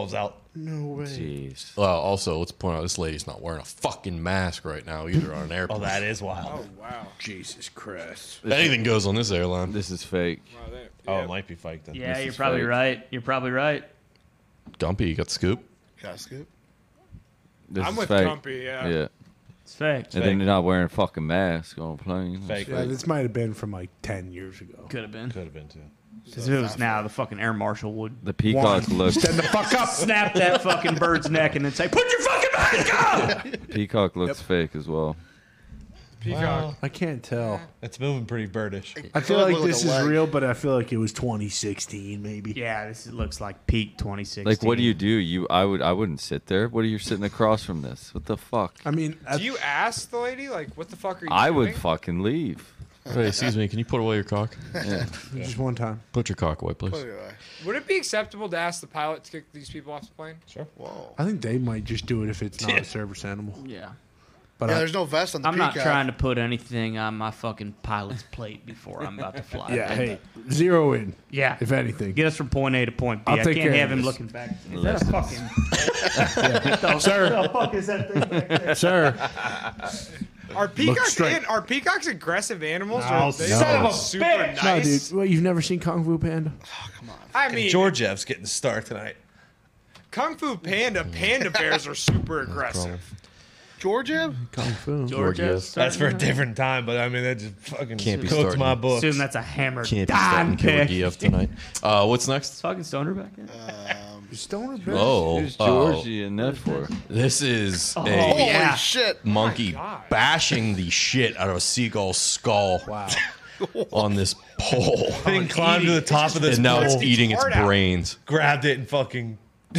No way. Jeez. Well, also, let's point out this lady's not wearing a fucking mask right now either on an Oh, airplane. that is wild. Oh wow. Jesus Christ. Anything goes on this airline. This is fake. Wow, they- Oh, yeah. it might be fake then. Yeah, This you're is probably fake. right. You're probably right. Gumpy, you got the scoop? Got a scoop? This I'm is with fake. Gumpy, yeah. Yeah. It's fake. And then you're not wearing a fucking mask on a plane. Fake. Yeah, this might have been from like ten years ago. Could have been. Could have been too. Because if it was now, the fucking air marshal would The peacock looks Stand the fuck up. snap that fucking bird's neck and then say, "Put your fucking mask on!" peacock looks fake as well. Peacock. I can't tell. It's moving pretty birdish. I feel Could like look this a is leg. real, but I feel like it was twenty sixteen, maybe. Yeah, this looks like peak twenty sixteen. Like, what do you do? You, I would, I wouldn't sit there. What are you sitting across from this? What the fuck? I mean, I, Do you ask the lady like, what the fuck are you I would doing? fucking leave. Hey, excuse me, can you put away your cock? Yeah. just one time. Put your cock away, please. Anyway. Would it be acceptable to ask the pilot to kick these people off the plane? Sure. Whoa. I think they might just do it if it's not a service animal. Yeah. But Yeah, I, there's no vest on the I'm not peacock. trying to put anything on my fucking pilot's plate before I'm about to fly. yeah, hey, zero in, Yeah. if anything. Get us from point A to point B. I'll I take can't care have of him this. looking back. Is that a fucking... Yeah. Sir, the fuck is that thing back there? sir. Are peacocks straight. an- are peacocks aggressive animals? No, or are they son of a super bitch. No, nice? dude. What, you've never seen Kung Fu Panda? I mean, Georgiev's getting the start tonight. Kung Fu Panda, panda bears are super aggressive. Georgia? Kung Fu. Georgia's. That's for a different time, but I mean that just fucking Can't be cooks starting. my books. Assume that's a hammer. Can't be Dime starting pick. Georgiev tonight. Uh, what's next? Fucking stoner back in. Stoner bitch. Oh, Who's oh, Georgie and that for? this is Oh, a Holy yeah. shit. monkey God. bashing the shit out of a seagull's skull Wow. on this pole. thing climbed to the top of this And now pole, it's eating its heart out. brains. grabbed it, and fucking.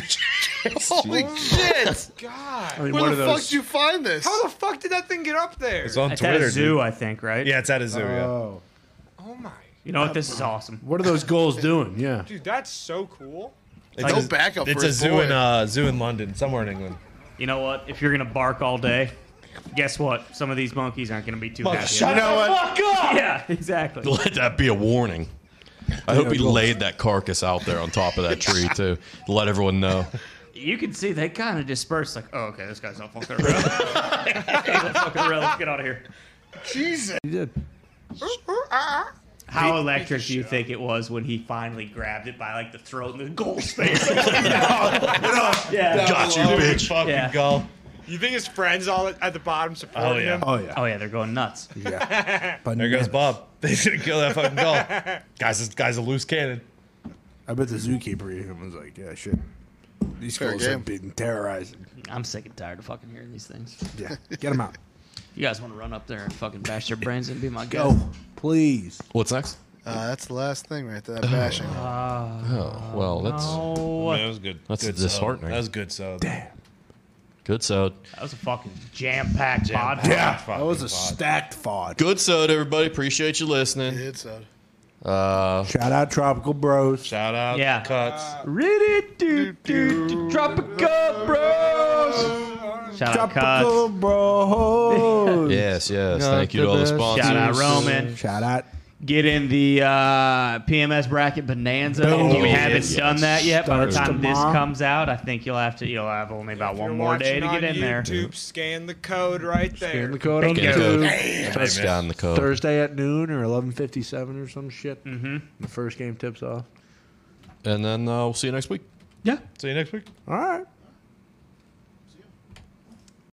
Holy shit. God. I mean, Where one the of fuck those. did you find this? How the fuck did that thing get up there? It's on It's Twitter. at a zoo, dude. I think, right? Yeah, it's at a zoo. Yeah. Oh. Oh my. You know what? This is awesome. What are those gulls doing? Yeah. Dude, that's so cool. It's No a, backup It's for a his zoo boy. in uh, zoo in London, somewhere in England. You know what? If you're gonna bark all day, guess what? Some of these monkeys aren't gonna be too happy. Shut know the what? fuck up! Yeah, exactly. Let that be a warning. I hope he laid that carcass out there on top of that tree too, to let everyone know. You can see they kind of disperse. Like, oh, okay, this guy's not fucking real. He's not fucking real. Let's get out of here. Jesus. He did. How electric do you think it was when he finally grabbed it by like the throat and the gold's face? yeah, Got you, bitch. Fucking Yeah. go. You think his friends all at the bottom supporting Oh, yeah. him? Oh, yeah. Oh yeah, they're going nuts. Yeah. But There goes Bob. They gonna kill that fucking gull. Guys, this guy's a loose cannon. I bet the zookeeper even was like, yeah, shit. These Fair gulls game. have been terrorizing. I'm sick and tired of fucking hearing these things. Yeah. Get them out. You guys want to run up there and fucking bash their brains and be my guest? Go. Please. What's next? Uh, that's the last thing right there. Bashing. Oh, well, that's Oh, that was good. That's good disheartening. That was good. So Damn. good sode. that was a fucking jam-packed pod. Yeah. That was a stacked fod. Good sode, everybody. Appreciate you listening. It's uh, Uh, Shout out Tropical Bros. shout out, Yeah. cuts. Ready do do do Tropical Bros. Shout out Tropical Cuts. Bros. yes, yes. Not Thank you the to all the best. sponsors. Shout out Roman. Shout out. Get in the uh, P M S bracket bonanza. Boom. If you Oh, haven't yes. done that yet, by the Starts time this tomorrow. comes out, I think you'll have to. You'll have only about If one you're more day to watching get on in there. YouTube, scan the code right there. Scan the code on Bingo. YouTube. Touch down the code. Thursday at noon or eleven fifty-seven or some shit. Mm-hmm. The first game tips off. And then uh, we'll see you next week. Yeah. See you next week. All right.